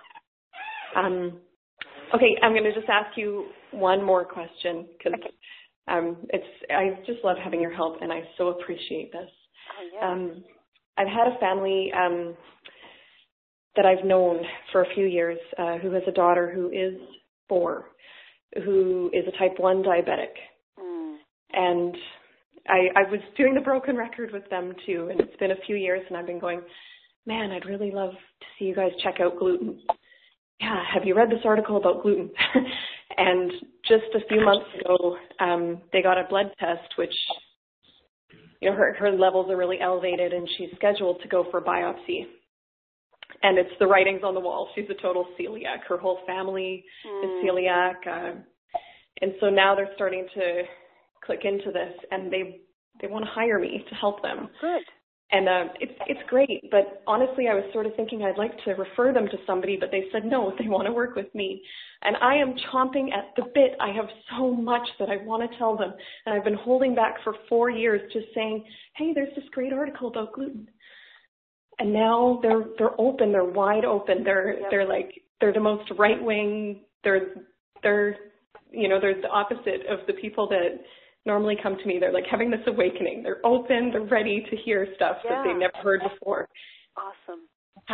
Okay, I'm going to just ask you one more question because I just love having your help, and I so appreciate this. Oh, yeah. I've had a family that I've known for a few years who has a daughter who is 4, who is a type 1 diabetic. And I was doing the broken record with them, too, and it's been a few years, and I've been going, man, I'd really love to see you guys check out gluten. Yeah, have you read this article about gluten? And just a few months ago, they got a blood test, which, her levels are really elevated, and she's scheduled to go for a biopsy. And it's the writings on the wall. She's a total celiac. Her whole family is celiac. And so now they're starting to click into this, and they want to hire me to help them. Good. And it's great, but honestly, I was sort of thinking I'd like to refer them to somebody, but they said no, they want to work with me. And I am chomping at the bit. I have so much that I want to tell them, and I've been holding back for 4 years, just saying, hey, there's this great article about gluten. And now they're open, they're wide open. They're the most right wing. They're the opposite of the people that normally come to me. They're like having this awakening. They're open. They're ready to hear stuff that they've never heard before. Awesome.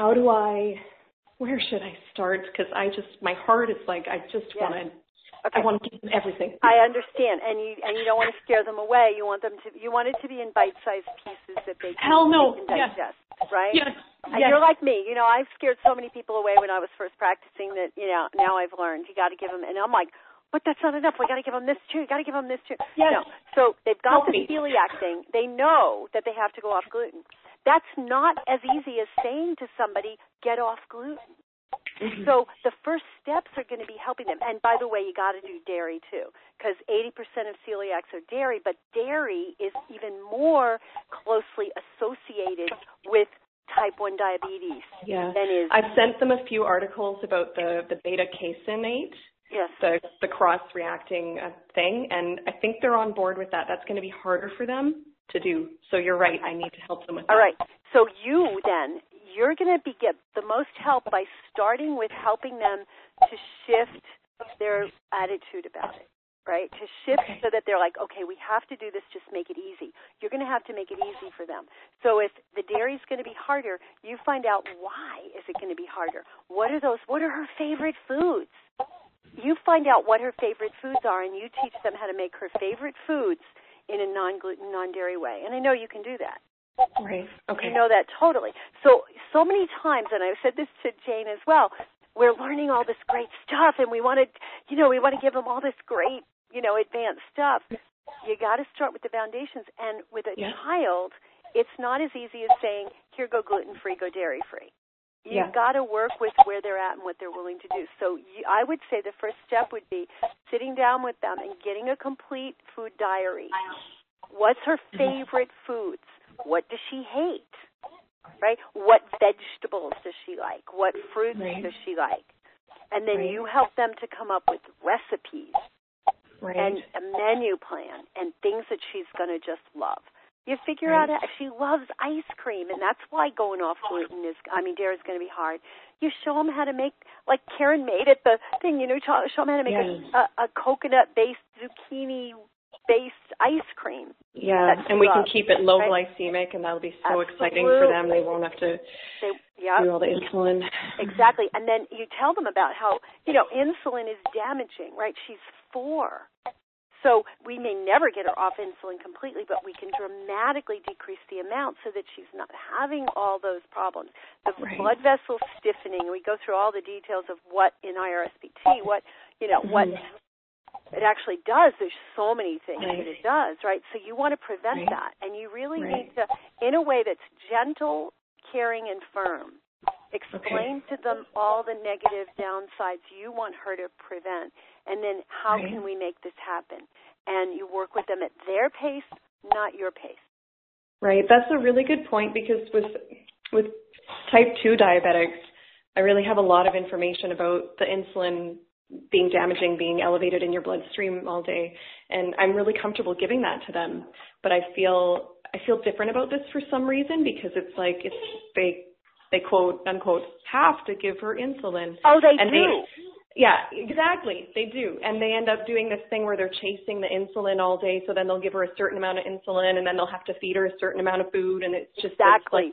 Where should I start? Because my heart is like, I just want to. I want to give them everything. I understand, and you don't want to scare them away. You want it to be in bite-sized pieces that they can digest, right? Yes. You're like me. I've scared so many people away when I was first practicing that, now I've learned you got to give them, and I'm like, but that's not enough. We got to give them this too. You got to give them this too. Yes. No. So they've got the celiac thing. They know that they have to go off gluten. That's not as easy as saying to somebody, get off gluten. Mm-hmm. So the first steps are going to be helping them. And by the way, you got to do dairy too, because 80% of celiacs are dairy, but dairy is even more closely associated with type 1 diabetes Yeah. than is. I've sent them a few articles about the beta-caseinate, Yes. the cross-reacting thing, and I think they're on board with that. That's going to be harder for them to do. So you're right. I need to help them with that. All right. So you're going to get the most help by starting with helping them to shift their attitude about it, right? To shift so that they're like, okay, we have to do this, just make it easy. You're going to have to make it easy for them. So if the dairy's going to be harder, you find out why is it going to be harder. What are her favorite foods? You find out what her favorite foods are, and you teach them how to make her favorite foods in a non-gluten, non-dairy way. And I know you can do that. Right. Okay. You know that totally. So many times, and I've said this to Jane as well, we're learning all this great stuff, and we want to give them all this great, advanced stuff. You got to start with the foundations. And with a child, it's not as easy as saying, here, go gluten-free, go dairy-free. You've got to work with where they're at and what they're willing to do. So I would say the first step would be sitting down with them and getting a complete food diary. What's her favorite foods? What does she hate? Right? What vegetables does she like? What fruits does she like? And then you help them to come up with recipes and a menu plan and things that she's going to just love. You figure out if she loves ice cream, and that's why going off gluten dairy is going to be hard. You show them how to make, like Karen made it, the thing, show them how to make a coconut-based, zucchini-based ice cream. Yeah, and we can keep it low glycemic, and that'll be so exciting for them. They won't have to do all the insulin. Exactly. And then you tell them about how, insulin is damaging, right? She's 4. So we may never get her off insulin completely, but we can dramatically decrease the amount so that she's not having all those problems. The blood vessel stiffening, we go through all the details of what in IRSBT, what it actually does. There's so many things that it does, right? So you want to prevent that, and you really need to, in a way that's gentle, caring, and firm, explain to them all the negative downsides you want her to prevent, and then how can we make this happen? And you work with them at their pace, not your pace. Right. That's a really good point, because with type 2 diabetics, I really have a lot of information about the insulin being damaging, being elevated in your bloodstream all day, and I'm really comfortable giving that to them. But I feel different about this for some reason, because it's like they quote unquote have to give her insulin. Oh, they do. Yeah, exactly. They do. And they end up doing this thing where they're chasing the insulin all day, so then they'll give her a certain amount of insulin, and then they'll have to feed her a certain amount of food, and it's just Exactly.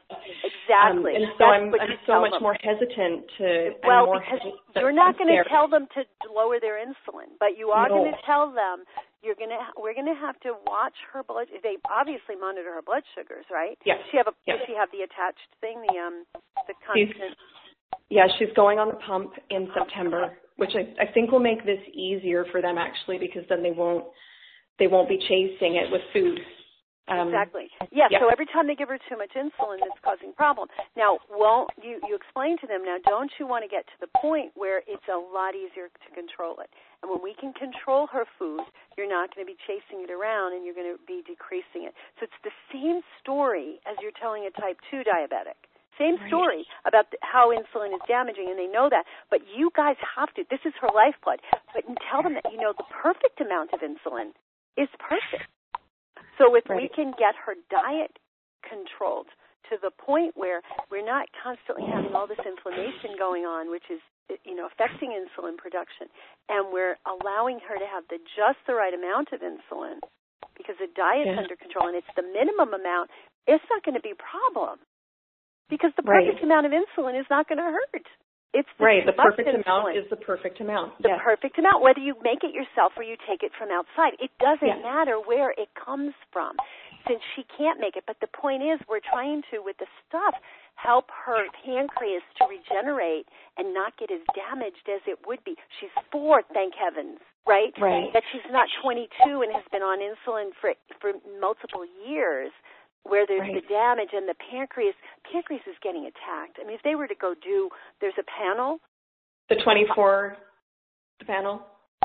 And so I'm so much more hesitant to... because you're not going to tell them to lower their insulin, but you are going to tell them we're going to have to watch her blood. They obviously monitor her blood sugars, right? Yes. Does she have the attached thing, the constant... Yeah, she's going on the pump in September, which I think will make this easier for them, actually, because then they won't be chasing it with food. Exactly. Yeah, so every time they give her too much insulin, it's causing problems. Now, you explain to them, now, don't you want to get to the point where it's a lot easier to control it? And when we can control her food, you're not going to be chasing it around, and you're going to be decreasing it. So it's the same story as you're telling a type 2 diabetic. Same story about how insulin is damaging, and they know that. But you guys have to. This is her lifeblood. But tell them that, the perfect amount of insulin is perfect. So if we can get her diet controlled to the point where we're not constantly having all this inflammation going on, which is, affecting insulin production, and we're allowing her to have just the right amount of insulin because the diet's under control, and it's the minimum amount, it's not going to be a problem. Because the perfect amount of insulin is not going to hurt. It's the perfect amount is the perfect amount. The perfect amount, whether you make it yourself or you take it from outside. It doesn't matter where it comes from, since she can't make it. But the point is, we're trying to, with the stuff, help her pancreas to regenerate and not get as damaged as it would be. She's 4, thank heavens, right? That she's not 22 and has been on insulin for multiple years, where there's the damage, and the pancreas is getting attacked. I mean, if they were to go there's a panel. The 24, the panel?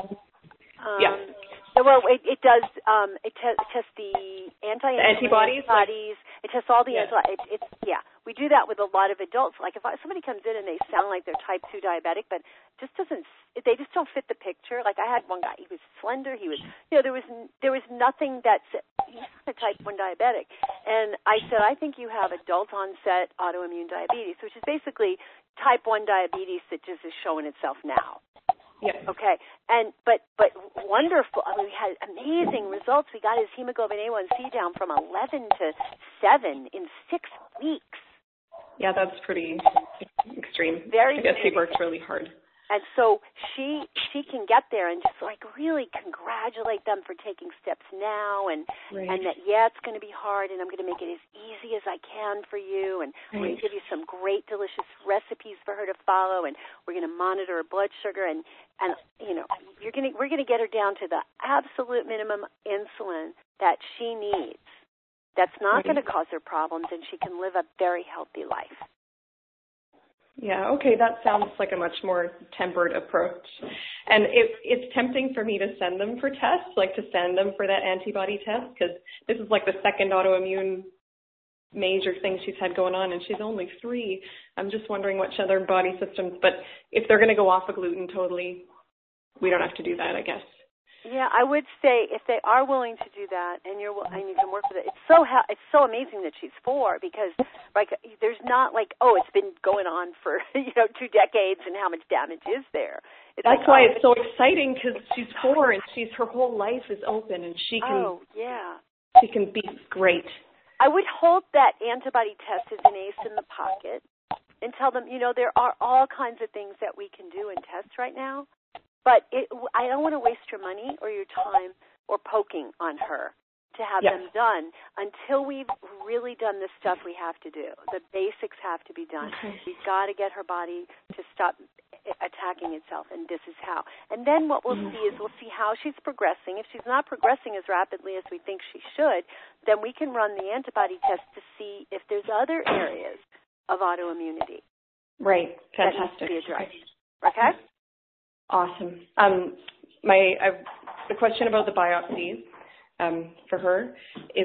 Well, it does, it tests the antibodies. It tests all the antibodies. we do that with a lot of adults. Like if somebody comes in and they sound like they're type 2 diabetic, but they just don't fit the picture. Like I had one guy, he was slender, there was nothing that said, he's not a type 1 diabetic. And I said, I think you have adult onset autoimmune diabetes, which is basically type 1 diabetes that just is showing itself now. Yeah. Okay. But wonderful. I mean, we had amazing results. We got his hemoglobin A1C down from 11 to 7 in 6 weeks. Yeah, that's pretty extreme. Very I guess he extreme. worked really hard. And so she can get there and just like really congratulate them for taking steps now and that, it's going to be hard and I'm going to make it as easy as I can for you and I'm going to give you some great delicious recipes for her to follow and we're going to monitor her blood sugar and we're going to get her down to the absolute minimum insulin that she needs. That's not going to cause her problems and she can live a very healthy life. Yeah, okay, that sounds like a much more tempered approach. And it's tempting for me to send them for tests, like to send them for that antibody test, because this is like the second autoimmune major thing she's had going on, and she's only 3. I'm just wondering which other body systems, but if they're going to go off of gluten totally, we don't have to do that, I guess. Yeah, I would say if they are willing to do that and you can work with it, it's so amazing that she's 4 because like there's not like it's been going on for 2 decades and how much damage is there? That's why it's so exciting because she's 4 and her whole life is open and she can be great. I would hold that antibody test as an ace in the pocket and tell them there are all kinds of things that we can do and test right now. But I don't want to waste your money or your time or poking on her to have them done until we've really done the stuff we have to do. The basics have to be done. We've got to get her body to stop attacking itself, and this is how. And then what we'll see is we'll see how she's progressing. If she's not progressing as rapidly as we think she should, then we can run the antibody test to see if there's other areas of autoimmunity. Right. Fantastic. That needs to be addressed. Okay? Awesome. The question about the biopsies for her, if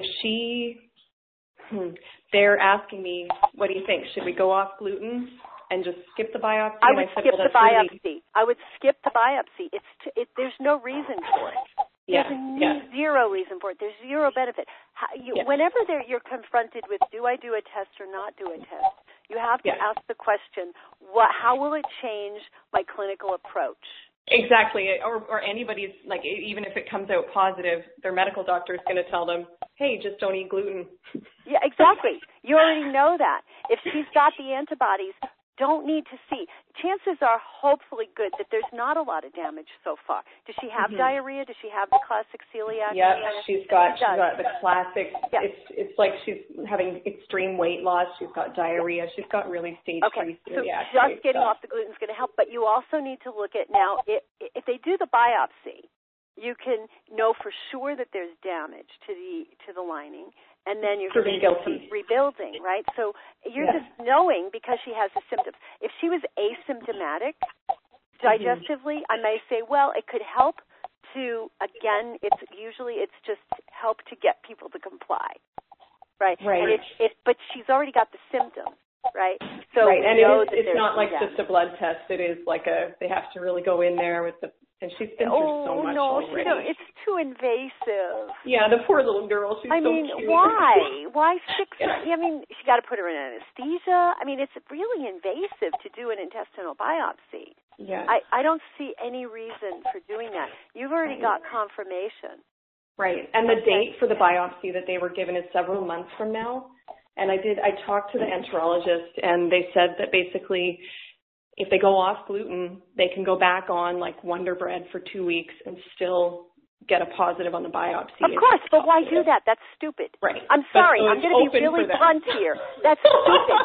they're asking me, what do you think? Should we go off gluten and just skip the biopsy? I would skip the biopsy. I would skip the biopsy. There's no reason for it. There's zero reason for it. There's zero benefit. Whenever you're confronted with, do I do a test or not do a test? You have to ask the question, how will it change my clinical approach? Exactly. Or anybody's, like, even if it comes out positive, their medical doctor is going to tell them, hey, just don't eat gluten. Yeah, exactly. You already know that. If she's got the antibodies, don't need to see. Chances are hopefully good that there's not a lot of damage so far. Does she have diarrhea? Does she have the classic celiac? Yeah, she's got the classic. Yeah. It's like she's having extreme weight loss. She's got diarrhea. She's got really stage 3 celiac. So just getting off the gluten is going to help. But you also need to look at now, if they do the biopsy, you can know for sure that there's damage to the lining. And then you're going to do rebuilding, right? So you're just knowing because she has the symptoms. If she was asymptomatic digestively, I may say, well, it could help to, again, it's just help to get people to comply, right? Right. And but she's already got the symptoms, right? So and it's not like just a blood test. It is like they have to really go in there with and she's been through so much already. It's too invasive. Yeah, the poor little girl. She's so cute. Why? Why 6 months? I mean, she got to put her in anesthesia. I mean, it's really invasive to do an intestinal biopsy. Yeah. I don't see any reason for doing that. You've already got confirmation. Right. And the date for the biopsy that they were given is several months from now. And I talked to the enterologist, and they said that basically if they go off gluten, they can go back on like Wonder Bread for 2 weeks and still get a positive on the biopsy. Of course, but why do that? That's stupid. Right. I'm sorry. I'm going to be really blunt here. That's stupid.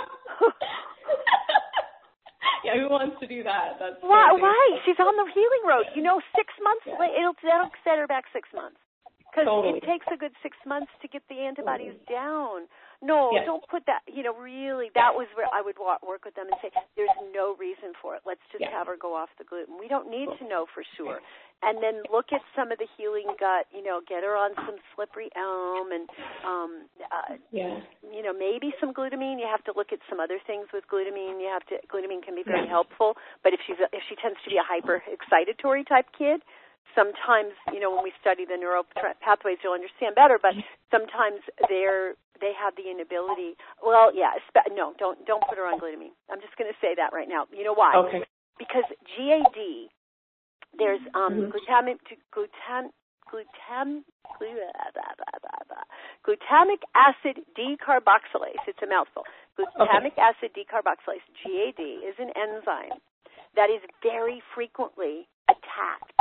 Yeah, who wants to do that? That's why? She's on the healing road. 6 months, that'll set her back 6 months. Because Totally. it takes a good 6 months to get the antibodies down. No, Yes. don't put that, really, that was where I would work with them and say, there's no reason for it. Let's just have her go off the gluten. We don't need to know for sure. And then look at some of the healing gut, get her on some slippery elm and, maybe some glutamine. You have to look at some other things with glutamine. Glutamine can be very helpful, but if she tends to be a hyper-excitatory type kid, sometimes, when we study the neural pathways, you'll understand better, but sometimes they have the inability. Well, no, don't put her on glutamine. I'm just going to say that right now. You know why? Okay. Because GAD, there's glutamic acid decarboxylase. It's a mouthful. Glutamic acid decarboxylase, GAD, is an enzyme that is very frequently attacked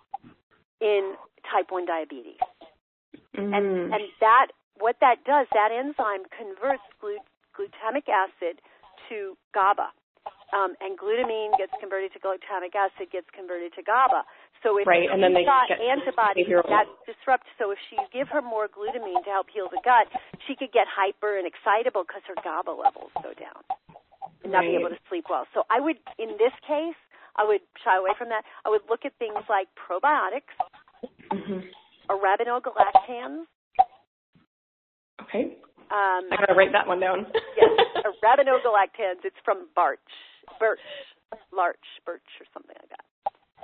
in type 1 diabetes. And that, what that does, that enzyme converts glutamic acid to GABA. And glutamine gets converted to glutamic acid, gets converted to GABA. So if and then she's got antibodies, that disrupts. So if she give her more glutamine to help heal the gut, she could get hyper and excitable because her GABA levels go down and not be able to sleep well. So I would, in this case, I would shy away from that. I would look at things like probiotics, arabinogalactans. Okay. I'm going to write that one down. Yes, arabinogalactans. It's from birch or something like that.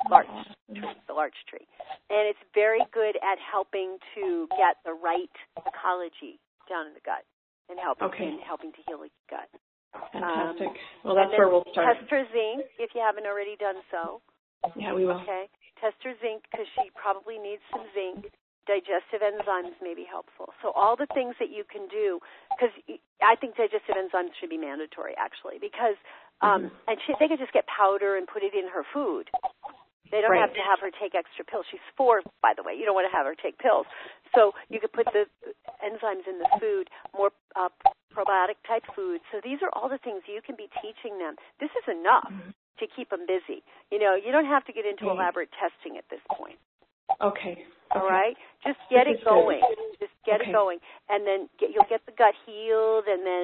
The larch tree. And it's very good at helping to get the right ecology down in the gut and helping to heal the gut. Fantastic. Well, that's where we'll start. Test her zinc if you haven't already done so. Yeah, we will. Okay. Test her zinc because she probably needs some zinc. Digestive enzymes may be helpful. So all the things that you can do, because I think digestive enzymes should be mandatory, actually, because they could just get powder and put it in her food. They don't have to have her take extra pills. She's 4, by the way. You don't want to have her take pills. So you could put the enzymes in the food, more probiotic-type food. So these are all the things you can be teaching them. This is enough to keep them busy. You don't have to get into elaborate testing at this point. Okay. All right? Just get it going. Just get it going. And then you'll get the gut healed, and then,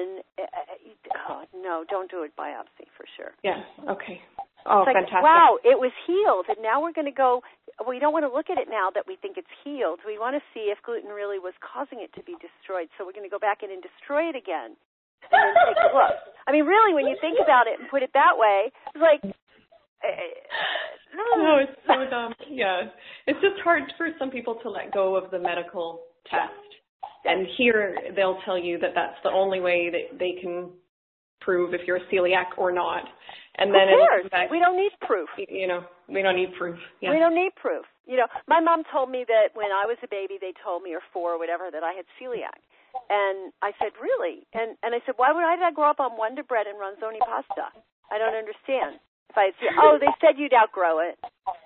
no, don't do a biopsy for sure. Yeah, okay. Oh, it's like, fantastic. Wow, it was healed, and now we're going to go, we don't want to look at it now that we think it's healed. We want to see if gluten really was causing it to be destroyed. So we're going to go back in and destroy it again and then take a look. I mean, really, when you think about it and put it that way, it's like, no, it's so dumb. Yeah. It's just hard for some people to let go of the medical test. And here they'll tell you that that's the only way that they can prove if you're a celiac or not. And then we don't need proof. We don't need proof. Yeah. We don't need proof. My mom told me that when I was a baby, they told me, or 4 or whatever, that I had celiac. And I said, really? And I said, why did I grow up on Wonder Bread and Ronzoni pasta? I don't understand. If I say, they said you'd outgrow it.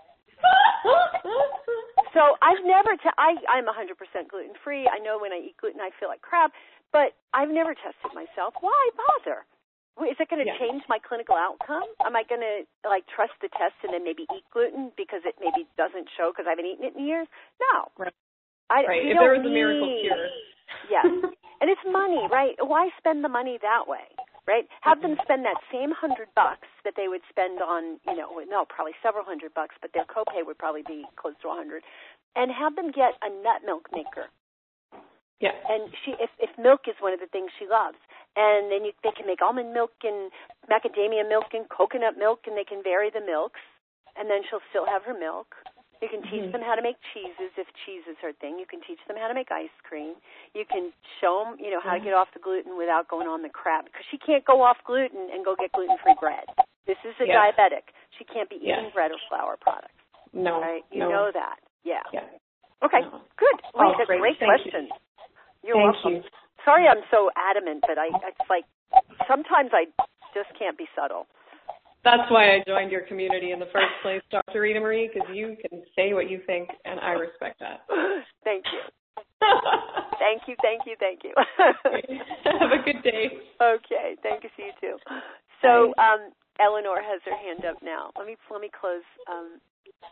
So I've never, I'm 100% gluten-free. I know when I eat gluten, I feel like crap, but I've never tested myself. Why bother? Is it going to change my clinical outcome? Am I going to, trust the test and then maybe eat gluten because it maybe doesn't show because I haven't eaten it in years? No. Right. If there was a miracle cure. Yes. And it's money, right? Why spend the money that way? Right? Have them spend that same $100 that they would spend on, probably several $100, but their copay would probably be close to $100, and have them get a nut milk maker. Yeah. And if milk is one of the things she loves, and then they can make almond milk and macadamia milk and coconut milk, and they can vary the milks, and then she'll still have her milk. You can teach them how to make cheeses if cheese is her thing. You can teach them how to make ice cream. You can show them, how to get off the gluten without going on the crap. Because she can't go off gluten and go get gluten-free bread. This is a diabetic. She can't be eating bread or flour products. No. Right? You know that. Yeah. Okay. No. Good. Oh, that's great question. You're Thank welcome. you. Sorry I'm so adamant, but it's like sometimes I just can't be subtle. That's why I joined your community in the first place, Dr. Rita Marie, because you can say what you think, and I respect that. Thank you. Thank you. Have a good day. Okay. Thank you. See you too. So, Eleanor has her hand up now. Let me close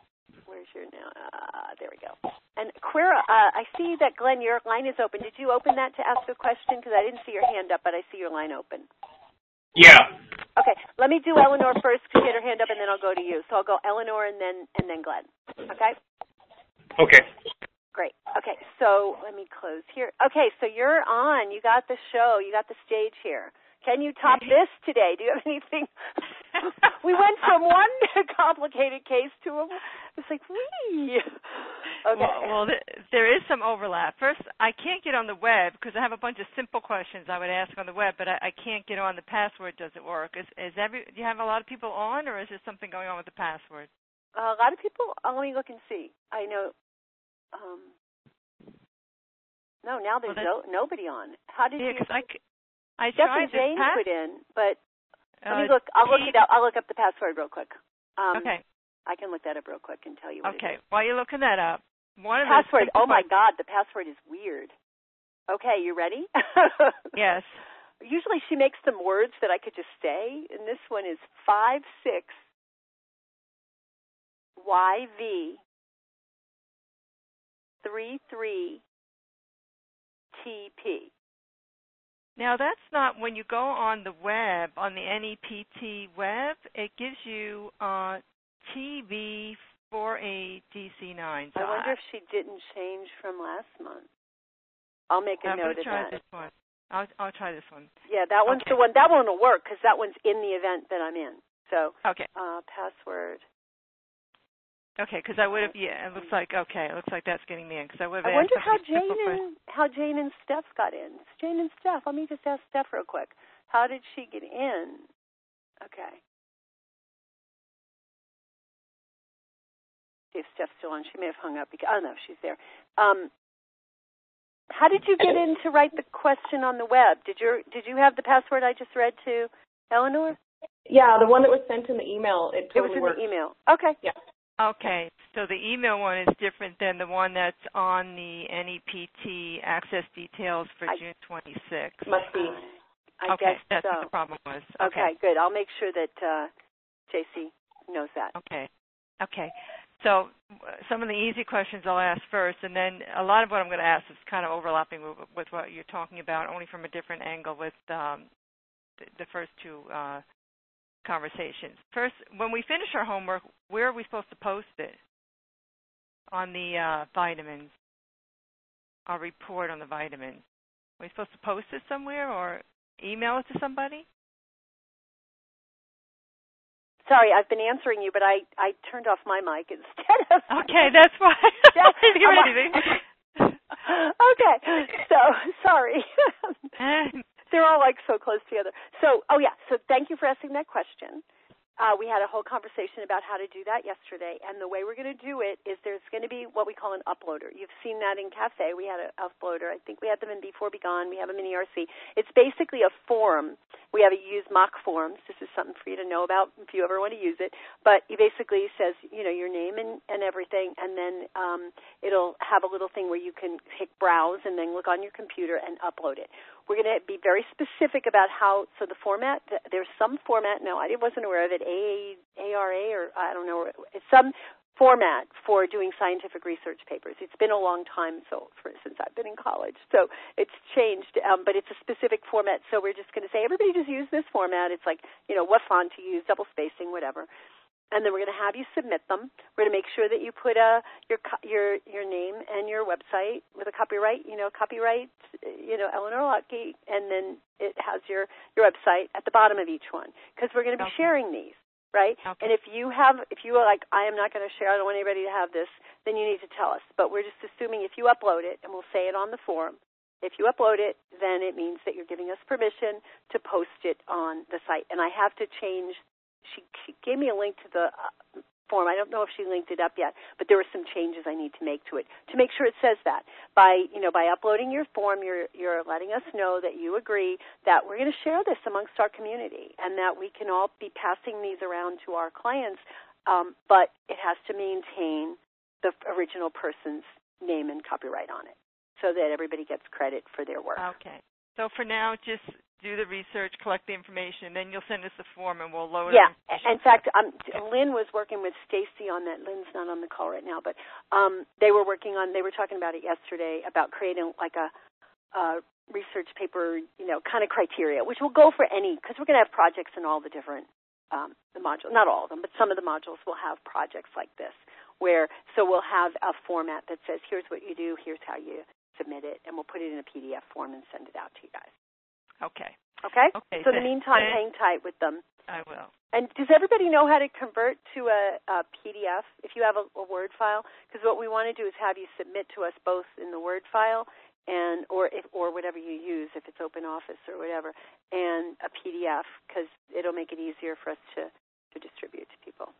Where's your now? There we go. And Quira, I see that, Glenn, your line is open. Did you open that to ask a question? Because I didn't see your hand up, but I see your line open. Yeah. Okay, let me do Eleanor first to get her hand up, and then I'll go to you. So I'll go Eleanor and then Glenn. Okay? Okay. Great. Okay, so let me close here. Okay, so you're on. You got the show. You got the stage here. Can you top this today? Do you have anything? We went from one complicated case to a. It's like, wee. Okay. Well, there is some overlap. First, I can't get on the web because I have a bunch of simple questions I would ask on the web, but I can't get on the password. Doesn't work. Do you have a lot of people on, or is there something going on with the password? A lot of people. Let me look and see. I know. No, now there's nobody on. How did you? Because I Jeff tried and Jane this put in, but let me look. I'll look it up. I'll look up the password real quick. Okay. I can look that up real quick and tell you what it is. Okay. While you're looking that up, one of the password. Oh my God, the password is weird. Okay, you ready? Yes. Usually she makes some words that I could just say, and this one is 56YV33TP. Now, that's not when you go on the web, on the NEPT web, it gives you TB48DC9. So I wonder if she didn't change from last month. I'll make a note of try that. This one. I'll try this one. Yeah, that one's the one. That one will work because that one's in the event that I'm in. So, okay. Password. Okay, because I would have. Yeah, it looks like that's getting me in. Because I would have. I wonder how Jane and Steph got in. It's Jane and Steph. Let me just ask Steph real quick. How did she get in? Okay. See if Steph's still on. She may have hung up. No, she's there. How did you get in to write the question on the web? Did you have the password I just read to Eleanor? Yeah, the one that was sent in the email. It totally was in the email. Okay. Yeah. Okay, so the email one is different than the one that's on the NEPT access details for June 26th. Must be. I guess that's so. what the problem was. Okay, good. I'll make sure that JC knows that. Okay. So some of the easy questions I'll ask first, and then a lot of what I'm going to ask is kind of overlapping with what you're talking about, only from a different angle with the first two conversations. First, when we finish our homework, where are we supposed to post it? On the vitamins, our report on the vitamins. Are we supposed to post it somewhere or email it to somebody? Sorry, I've been answering you, but I turned off my mic instead of... Okay, that's why. Okay, so, sorry. They're all like so close together. So thank you for asking that question. We had a whole conversation about how to do that yesterday, and the way we're going to do it is there's going to be what we call an uploader. You've seen that in Cafe. We had an uploader. I think we had them in Before Be Gone. We have them in ERC. It's basically a form. We have use mock forms. This is something for you to know about if you ever want to use it. But it basically says, your name and everything, and then it'll have a little thing where you can hit browse and then look on your computer and upload it. We're going to be very specific about so the format, there's some format, no, I wasn't aware of it, ARA, or I don't know, it's some format for doing scientific research papers. It's been a long time since I've been in college, so it's changed, but it's a specific format, so we're just going to say, everybody just use this format. It's like, what font to use, double spacing, whatever. And then we're going to have you submit them. We're going to make sure that you put your name and your website with a copyright, Eleanor Lutke, and then it has your website at the bottom of each one, because we're going to be sharing these, right? Okay. And if you are like, I am not going to share, I don't want anybody to have this, then you need to tell us. But we're just assuming if you upload it, and we'll say it on the form, if you upload it, then it means that you're giving us permission to post it on the site. And I have to change. She gave me a link to the form. I don't know if she linked it up yet, but there were some changes I need to make to it to make sure it says that. By uploading your form, you're letting us know that you agree that we're going to share this amongst our community and that we can all be passing these around to our clients, but it has to maintain the original person's name and copyright on it so that everybody gets credit for their work. Okay. So for now, just do the research, collect the information, then you'll send us the form and we'll load it. Yeah. In fact, Lynn was working with Stacy on that. Lynn's not on the call right now, but they were talking about it yesterday, about creating like a research paper, kind of criteria, which will go for any, because we're going to have projects in all the different, the modules, not all of them, but some of the modules will have projects like this, so we'll have a format that says, here's what you do, here's how you submit it, and we'll put it in a PDF form and send it out to you guys. Okay. Okay? So in the meantime, hang tight with them. I will. And does everybody know how to convert to a PDF if you have a Word file? Because what we want to do is have you submit to us both in the Word file or whatever you use, if it's Open Office or whatever, and a PDF, because it'll make it easier for us to distribute to people.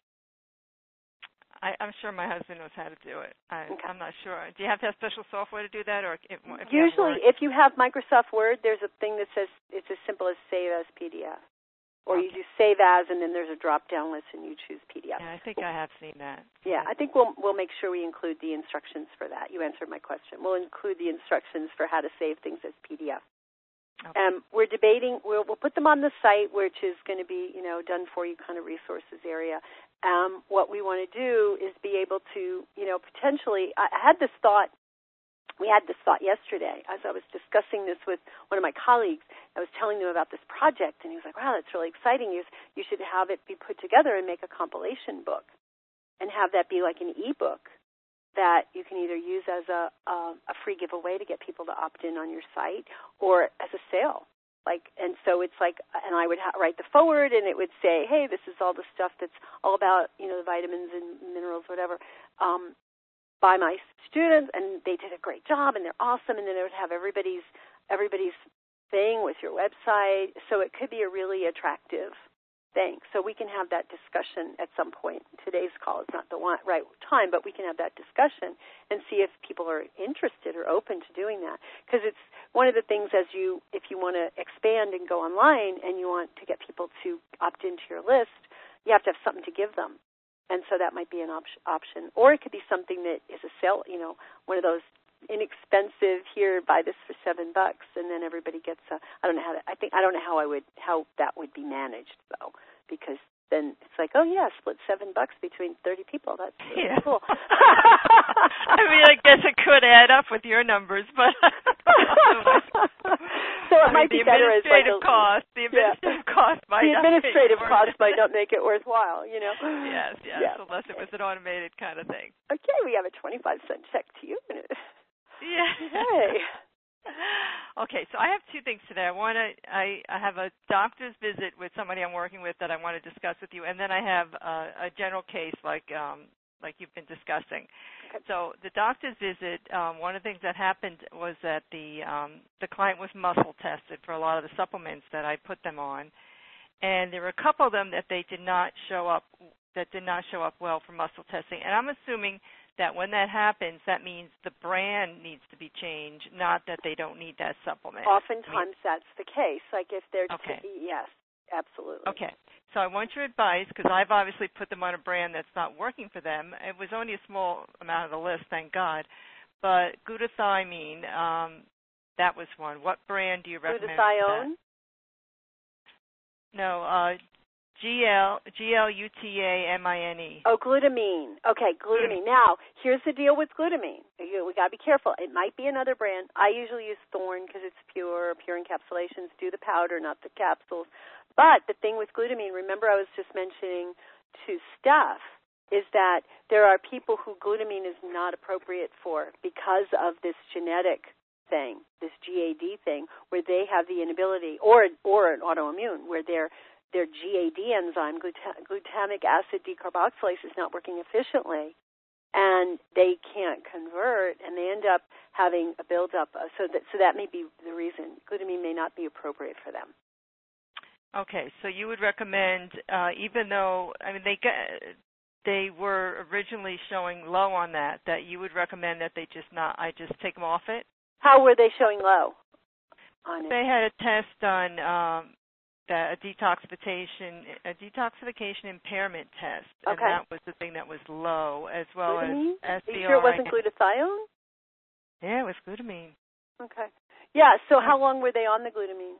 I'm sure my husband knows how to do it. I'm not sure. Do you have to have special software to do that, or if usually, if you have Microsoft Word, there's a thing that says it's as simple as Save as PDF, or you do Save As, and then there's a drop-down list, and you choose PDF. Yeah, I think I have seen that. Yeah, I think we'll make sure we include the instructions for that. You answered my question. We'll include the instructions for how to save things as PDF. Okay. We're debating. We'll put them on the site, which is going to be done for you kind of resources area. What we want to do is be able to potentially. I had this thought. We had this thought yesterday as I was discussing this with one of my colleagues. I was telling them about this project, and he was like, "Wow, that's really exciting. You should have it be put together and make a compilation book, and have that be like an e-book that you can either use as a free giveaway to get people to opt in on your site, or as a sale. And so it's like, and I would write the forward, and it would say, hey, this is all the stuff that's all about, the vitamins and minerals, whatever, by my students, and they did a great job, and they're awesome, and then it would have everybody's thing with your website, so it could be a really attractive thing. So we can have that discussion at some point. Today's call is not the right time, but we can have that discussion and see if people are interested or open to doing that. Because it's one of the things if you want to expand and go online and you want to get people to opt into your list, you have to have something to give them. And so that might be an option. Or it could be something that is a sale, one of those inexpensive, here, buy this for $7, and then everybody gets I don't know how that would be managed, though, because then it's like, oh yeah, split $7 between 30 people. That's really cool. I mean, I guess it could add up with your numbers, but so it might be better as like the administrative cost might not make it worthwhile, Yes, unless it was an automated kind of thing. Okay, we have a 25-cent check to you. Yeah. Hey. Okay, so I have two things today. I have a doctor's visit with somebody I'm working with that I want to discuss with you, and then I have a general case like you've been discussing. Okay. So the doctor's visit, one of the things that happened was that the client was muscle tested for a lot of the supplements that I put them on, and there were a couple of them that they did not show up well for muscle testing, and I'm assuming that when that happens, that means the brand needs to be changed, not that they don't need that supplement. Oftentimes that's the case. Like if they're yes, absolutely. Okay. So I want your advice, because I've obviously put them on a brand that's not working for them. It was only a small amount of the list, thank God. But glutathione, that was one. What brand do you recommend? Glutathione? No, Glutamine. Oh, glutamine. Okay, glutamine. Now, here's the deal with glutamine. We got to be careful. It might be another brand. I usually use Thorne because it's pure encapsulations. Do the powder, not the capsules. But the thing with glutamine, remember I was just mentioning to Steph, is that there are people who glutamine is not appropriate for because of this genetic thing, this GAD thing, where they have the inability, or an autoimmune, where their GAD enzyme, glutamic acid decarboxylase, is not working efficiently, and they can't convert, and they end up having a buildup. So that may be the reason. Glutamine may not be appropriate for them. Okay, so you would recommend, even though they were originally showing low on that you would recommend that I just take them off it? How were they showing low on it? They had a test on a detoxification impairment test, and that was the thing that was low, as well glutamine? as SBRI. Are you sure it wasn't glutathione? Yeah, it was glutamine. Okay. Yeah, so how long were they on the glutamine?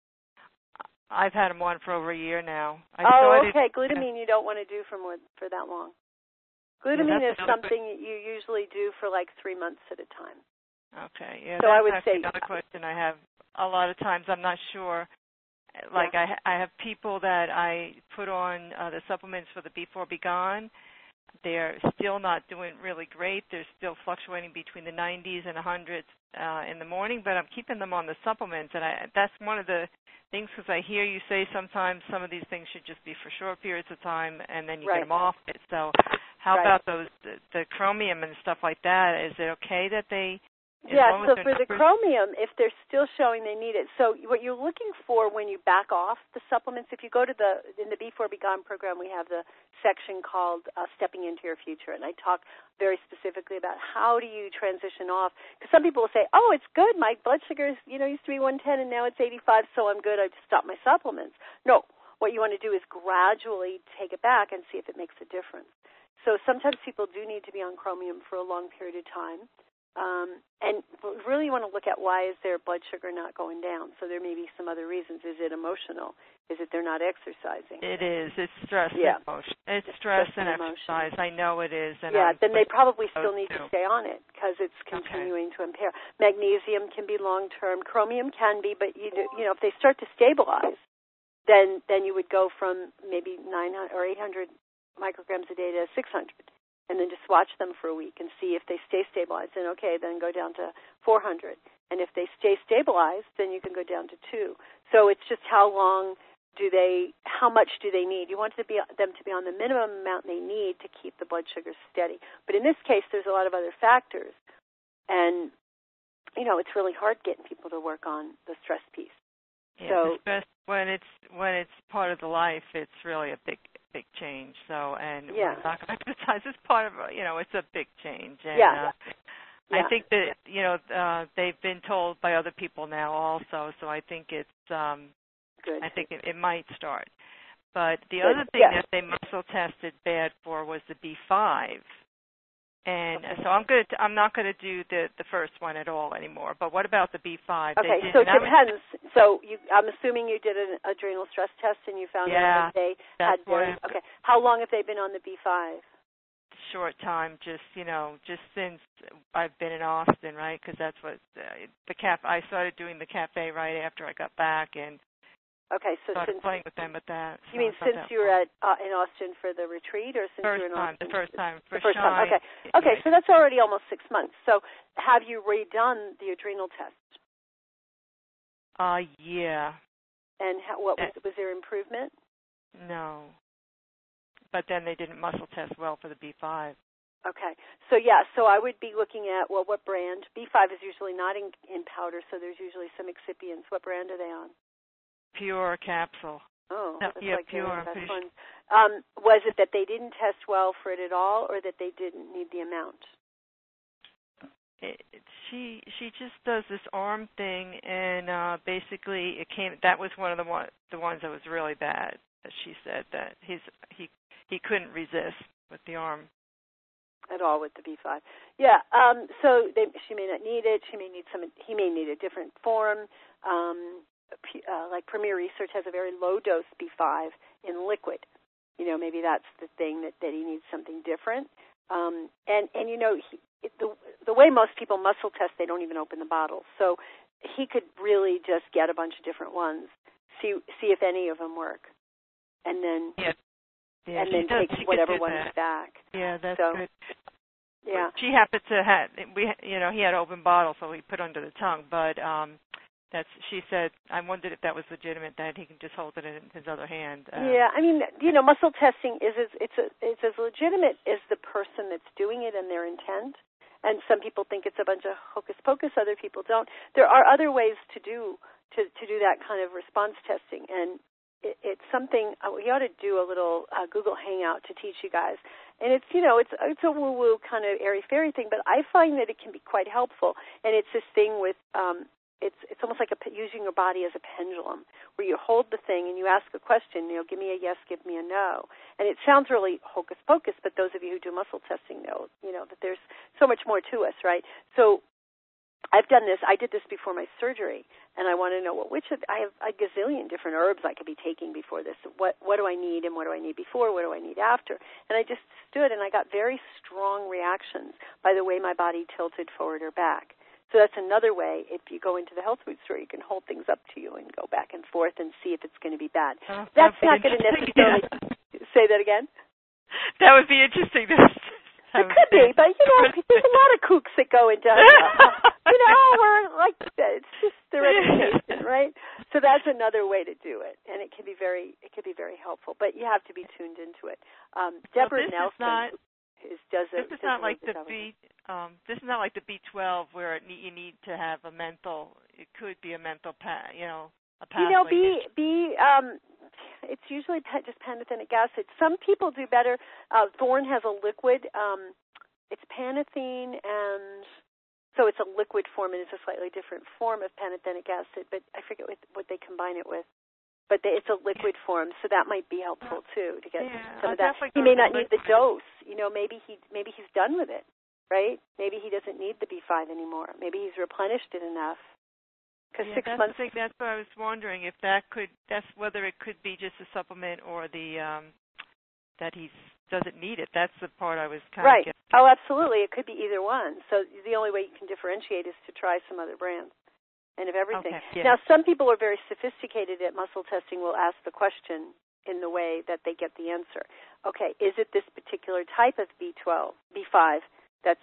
I've had them on for over a year now. Okay. Glutamine you don't want to do for that long. Glutamine is something you usually do for like 3 months at a time. Okay, yeah. So I would say another question I have. A lot of times I'm not sure. Like I have people that I put on the supplements for the Before Be Gone. They're still not doing really great. They're still fluctuating between the 90s and 100s in the morning, but I'm keeping them on the supplements, and that's one of the things, because I hear you say sometimes some of these things should just be for short periods of time, and then you get them off it. So how about the chromium and stuff like that? Is it okay that they... Yeah, so for the chromium, if they're still showing they need it, so what you're looking for when you back off the supplements, if you go to in the Before Be Gone program, we have the section called Stepping Into Your Future, and I talk very specifically about how do you transition off, because some people will say, oh, it's good, my blood sugar used to be 110 and now it's 85, so I'm good, I just stopped my supplements. No, what you want to do is gradually take it back and see if it makes a difference. So sometimes people do need to be on chromium for a long period of time. And really you want to look at why is their blood sugar not going down. So there may be some other reasons. Is it emotional? Is it they're not exercising? It is. It's stress and emotion. It's stress and exercise. I know it is. And then they probably still need to stay on it because it's continuing to impair. Magnesium can be long-term. Chromium can be, but if they start to stabilize, then you would go from maybe 900 or 800 micrograms a day to 600. And then just watch them for a week and see if they stay stabilized. And then go down to 400. And if they stay stabilized, then you can go down to 2. So it's just how much do they need? You want them to be on the minimum amount they need to keep the blood sugar steady. But in this case, there's a lot of other factors. And, it's really hard getting people to work on the stress piece. Yeah, so stress, when it's part of the life, it's really a big change. So, and when it's not exercise, it's part of, it's a big change. And, I think that, they've been told by other people now also, so I think it's, good. I think it might start. But the other thing that they muscle tested bad for was the B5. And so I'm not going to do the first one at all anymore. But what about the B5? Okay, so it depends. So I'm assuming you did an adrenal stress test and you found out that they had very. Okay, how long have they been on the B5? Short time, just since I've been in Austin, right? Because that's what I started doing the cafe right after I got back and. Okay, so started playing with them at that. So you mean since you were in Austin for the retreat, or since you were in Austin? The first time. Okay. Okay, so that's already almost 6 months. So have you redone the adrenal test? Yeah. And was there improvement? No. But then they didn't muscle test well for the B5. Okay. So I would be looking at, what brand? B5 is usually not in powder, so there's usually some excipients. What brand are they on? Pure capsule. Oh, no, that's like pure. The best ones. Was it that they didn't test well for it at all, or that they didn't need the amount? She just does this arm thing, and basically it came. That was one of the ones that was really bad. She said that he couldn't resist with the arm. At all with the B5. Yeah. So she may not need it. He may need a different form. Like Premier Research has a very low dose B5 in liquid. Maybe that's the thing that he needs something different. And the way most people muscle test, they don't even open the bottle. So he could really just get a bunch of different ones, see if any of them work, and then take whatever one's back. Yeah, that's good. Yeah. She happened to have he had an open bottle, so he put under the tongue, but. She said, I wondered if that was legitimate, that he can just hold it in his other hand. Yeah, I mean, muscle testing is it's as legitimate as the person that's doing it and their intent. And some people think it's a bunch of hocus pocus, other people don't. There are other ways to do that kind of response testing, and it's something we ought to do a little Google Hangout to teach you guys. And it's it's a woo woo kind of airy fairy thing, but I find that it can be quite helpful. And it's this thing with It's almost like using your body as a pendulum, where you hold the thing and you ask a question, give me a yes, give me a no. And it sounds really hocus pocus, but those of you who do muscle testing know, that there's so much more to us, right? So I've done this. I did this before my surgery, and I want to know I have a gazillion different herbs I could be taking before this. What do I need, and what do I need before? What do I need after? And I just stood, and I got very strong reactions by the way my body tilted forward or back. So that's another way. If you go into the health food store, you can hold things up to you and go back and forth and see if it's going to be bad. Oh, that's not going to necessarily say that again. That would be interesting. It could be, but there's a lot of kooks that go into we're like, it's just the reputation, right? So that's another way to do it, and it can be very helpful. But you have to be tuned into it. Deborah Nelson does it. This is not like the B12 where you need to have a mental. It could be a mental a pathway. It's usually just pantothenic acid. Some people do better. Thorne has a liquid. It's panathine, and so it's a liquid form, and it's a slightly different form of pantothenic acid, but I forget what they combine it with. But it's a liquid form, so that might be helpful too to get some of that. He may not need the dose. Maybe he's done with it, right? Maybe he doesn't need the B5 anymore. Maybe he's replenished it enough. Because 6 months. That's what I was wondering if that's whether it could be just a supplement or that he doesn't need it. That's the part I was kind of getting. Oh, absolutely. It could be either one. So the only way you can differentiate is to try some other brands and of everything. Okay, yeah. Now, some people are very sophisticated at muscle testing. Will ask the question in the way that they get the answer. Okay, is it this particular type of B12, B5? That's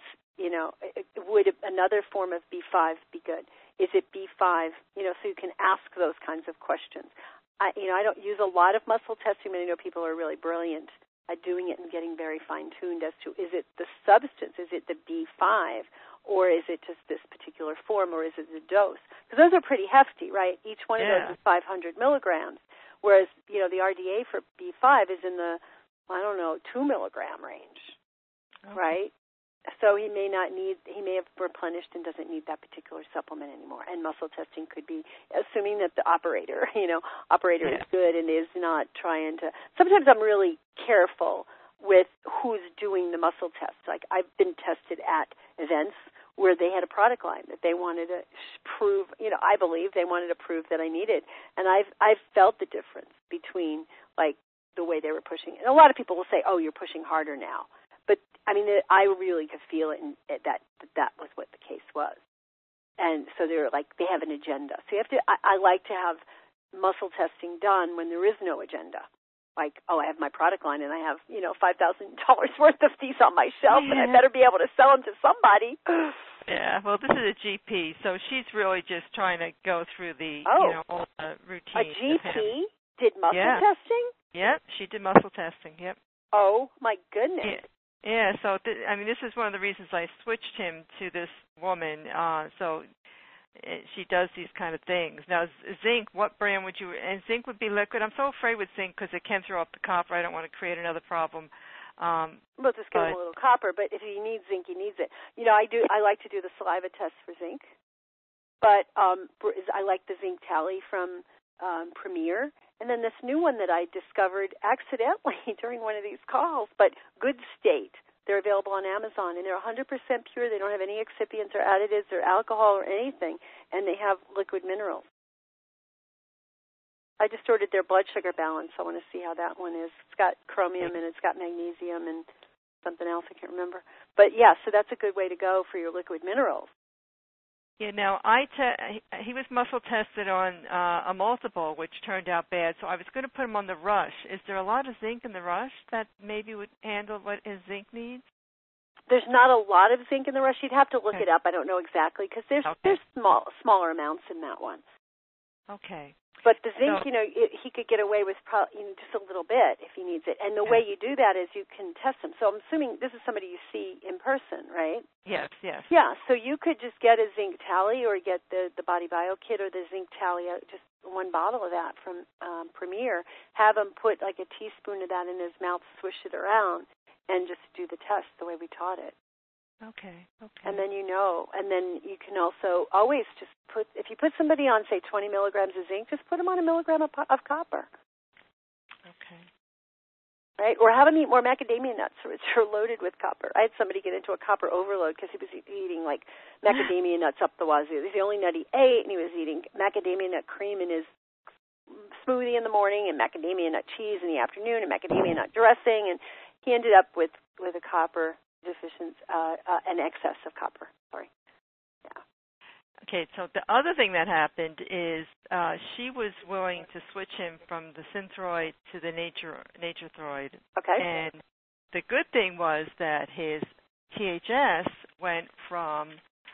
would another form of B5 be good? Is it B5? So you can ask those kinds of questions. I don't use a lot of muscle testing, but I know people are really brilliant at doing it and getting very fine-tuned as to, is it the substance, is it the B5, or is it just this particular form, or is it the dose? Because those are pretty hefty, right? Each one of those is 500 milligrams, whereas, the RDA for B5 is in the, 2 milligram range, right? So he may have replenished and doesn't need that particular supplement anymore. And muscle testing could be, assuming that the operator is good and is not trying to. Sometimes I'm really careful with who's doing the muscle tests. Like I've been tested at events where they had a product line that they wanted to prove, I believe they wanted to prove that I needed. And I've felt the difference between like the way they were pushing. And a lot of people will say, oh, you're pushing harder now. But, I really could feel it, and that was what the case was. And so they have an agenda. So you have to, I like to have muscle testing done when there is no agenda. Like, I have my product line, and I have, $5,000 worth of these on my shelf, and I better be able to sell them to somebody. Yeah, well, this is a GP, so she's really just trying to go through the, all the routine. A GP did muscle testing? Yep, she did muscle testing, yep. Oh, my goodness. Yeah, so this is one of the reasons I switched him to this woman. So she does these kind of things. Now, zinc, what brand would you? And zinc would be liquid. I'm so afraid with zinc because it can throw up the copper. I don't want to create another problem. Well, just give him a little copper. But if he needs zinc, he needs it. I like to do the saliva test for zinc. But I like the zinc tally from Premier. And then this new one that I discovered accidentally during one of these calls, but Good State. They're available on Amazon, and they're 100% pure. They don't have any excipients or additives or alcohol or anything, and they have liquid minerals. I just ordered their blood sugar balance. I want to see how that one is. It's got chromium, and it's got magnesium and something else. I can't remember. But, so that's a good way to go for your liquid minerals. Yeah, now he was muscle tested on a multiple, which turned out bad, so I was going to put him on the Rush. Is there a lot of zinc in the Rush that maybe would handle what his zinc needs? There's not a lot of zinc in the Rush. You'd have to look it up. I don't know exactly because there's smaller amounts in that one. Okay. But the zinc, he could get away with just a little bit if he needs it. And the way you do that is you can test him. So I'm assuming this is somebody you see in person, right? Yes. Yeah, so you could just get a zinc tally or get the Body Bio kit or the zinc tally, just one bottle of that from Premier. Have him put like a teaspoon of that in his mouth, swish it around, and just do the test the way we taught it. Okay. And then and then you can also always just if you put somebody on, say, 20 milligrams of zinc, just put them on a milligram of copper. Okay. right? Or have them eat more macadamia nuts, which are loaded with copper. I had somebody get into a copper overload because he was eating like macadamia nuts up the wazoo. It was the only nut he ate, and he was eating macadamia nut cream in his smoothie in the morning and macadamia nut cheese in the afternoon and macadamia nut dressing, and he ended up with a copper deficiency, an excess of copper. Sorry. Yeah. Okay, so the other thing that happened is she was willing to switch him from the Synthroid to the Nature-Throid. Okay. And the good thing was that his THS went from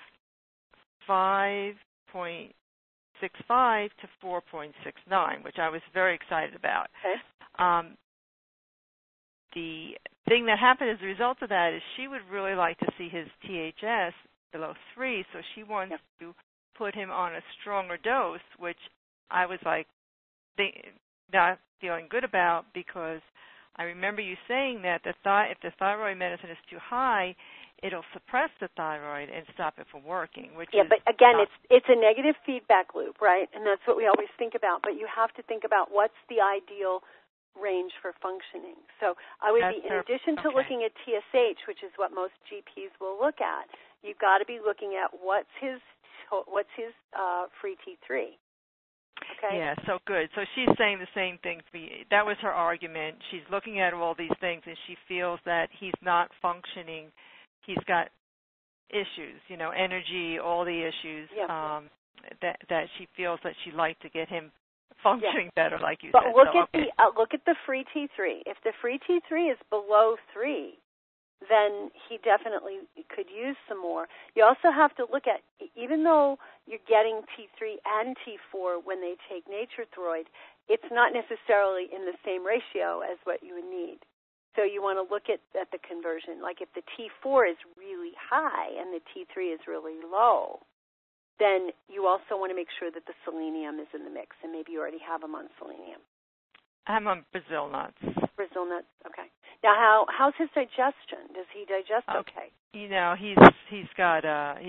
5.65 to 4.69, which I was very excited about. Okay. The thing that happened as a result of that is she would really like to see his THS below 3, so she wants to put him on a stronger dose, which I was like not feeling good about, because I remember you saying that if the thyroid medicine is too high, it'll suppress the thyroid and stop it from working. But again, it's a negative feedback loop, right? And that's what we always think about. But you have to think about what's the ideal range for functioning. So I would be, in addition to looking at TSH, which is what most GPs will look at, you've got to be looking at what's his free T3. Okay. Yeah, so good. So she's saying the same thing for you. That was her argument. She's looking at all these things, and she feels that he's not functioning. He's got issues, energy, all the issues, that she feels that she'd like to get him functioning better, like you said. But look at the free T3. If the free T3 is below 3, then he definitely could use some more. You also have to look at, even though you're getting T3 and T4 when they take Nature-Throid, it's not necessarily in the same ratio as what you would need. So you want to look at the conversion. Like if the T4 is really high and the T3 is really low, then you also want to make sure that the selenium is in the mix, and maybe you already have them on selenium. I'm on Brazil nuts. Brazil nuts, okay. Now, how's his digestion? Does he digest okay? He's got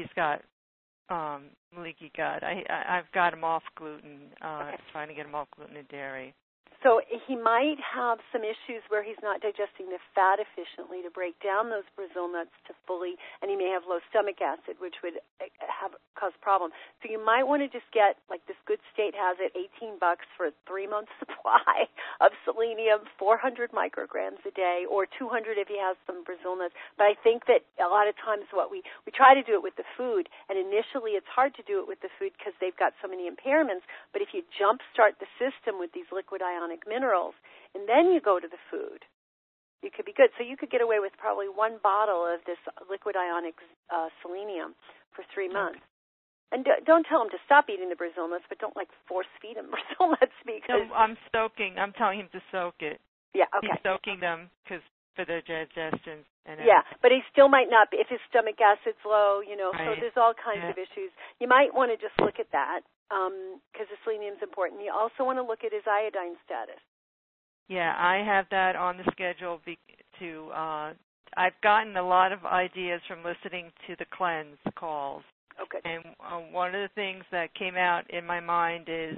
leaky gut. I've got him off gluten. Trying to get him off gluten and dairy. So he might have some issues where he's not digesting the fat efficiently to break down those Brazil nuts to fully, and he may have low stomach acid, which would cause problems. So you might want to just get, like this Good State has it, $18 for a 3-month supply of selenium, 400 micrograms a day, or 200 if he has some Brazil nuts. But I think that a lot of times what we try to do it with the food, and initially it's hard to do it with the food because they've got so many impairments, but if you jumpstart the system with these liquid ionic minerals, and then you go to the food, you could be good. So you could get away with probably 1 bottle of this liquid ionic selenium for 3 months. And don't tell him to stop eating the Brazil nuts, but don't force feed him Brazil nuts because. No, I'm telling him to soak it. Yeah, okay. He's soaking them for the digestion. But he still might not be if his stomach acid's low. Right. So there's all kinds of issues. You might want to just look at that. Because the selenium's important. You also want to look at his iodine status. Yeah, I have that on the schedule I've gotten a lot of ideas from listening to the cleanse calls. Okay. And one of the things that came out in my mind is,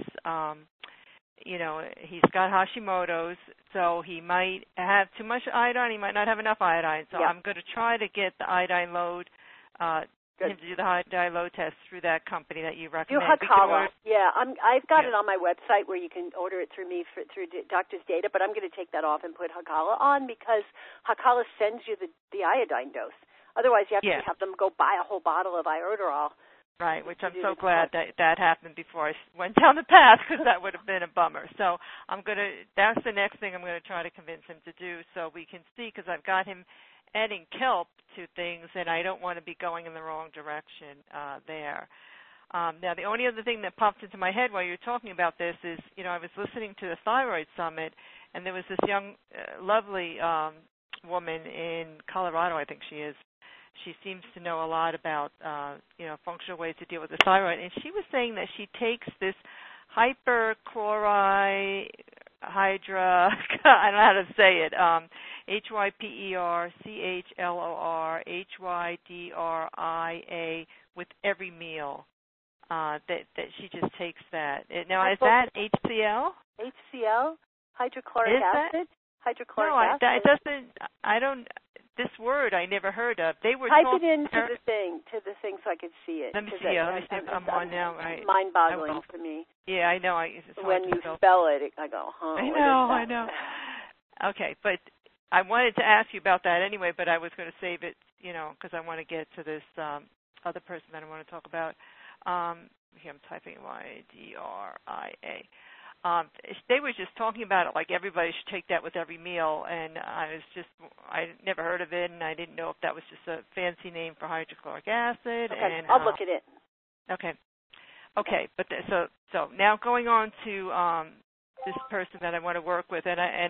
he's got Hashimoto's, so he might have too much iodine. He might not have enough iodine. So I'm going to try to get the iodine load him to do the iodine load test through that company that you recommend. Do Hakala. Yeah, I've got it on my website where you can order it through me through Doctor's Data, but I'm going to take that off and put Hakala on because Hakala sends you the iodine dose. Otherwise, you have to have them go buy a whole bottle of iodoral. Right, which I'm so glad that happened before I went down the path because that would have been a bummer. So that's the next thing I'm going to try to convince him to do so we can see, because I've got him adding kelp to things, and I don't want to be going in the wrong direction there. Now, the only other thing that popped into my head while you were talking about this is, I was listening to the Thyroid Summit, and there was this young, lovely woman in Colorado, I think she is. She seems to know a lot about, functional ways to deal with the thyroid, and she was saying that she takes this hyperchloride hydra, I don't know how to say it, HYPERCHLORHYDRIA with every meal, that she just takes that. Now, is that HCl? HCl, hydrochloric acid? hydrochloric No, acid. it doesn't. I don't. This word I never heard of. They were type it into the thing so I could see it. Let me see. Let me see if I'm on now. Right. Mind-boggling for me. Yeah, I know. When you spell it, I go, huh? I know. Okay, but I wanted to ask you about that anyway, but I was going to save it, because I want to get to this other person that I want to talk about. Here I'm typing YDRIA. They were just talking about it like everybody should take that with every meal, and I never heard of it, and I didn't know if that was just a fancy name for hydrochloric acid. Okay, and I'll look at it. Okay, but so now going on to this person that I want to work with,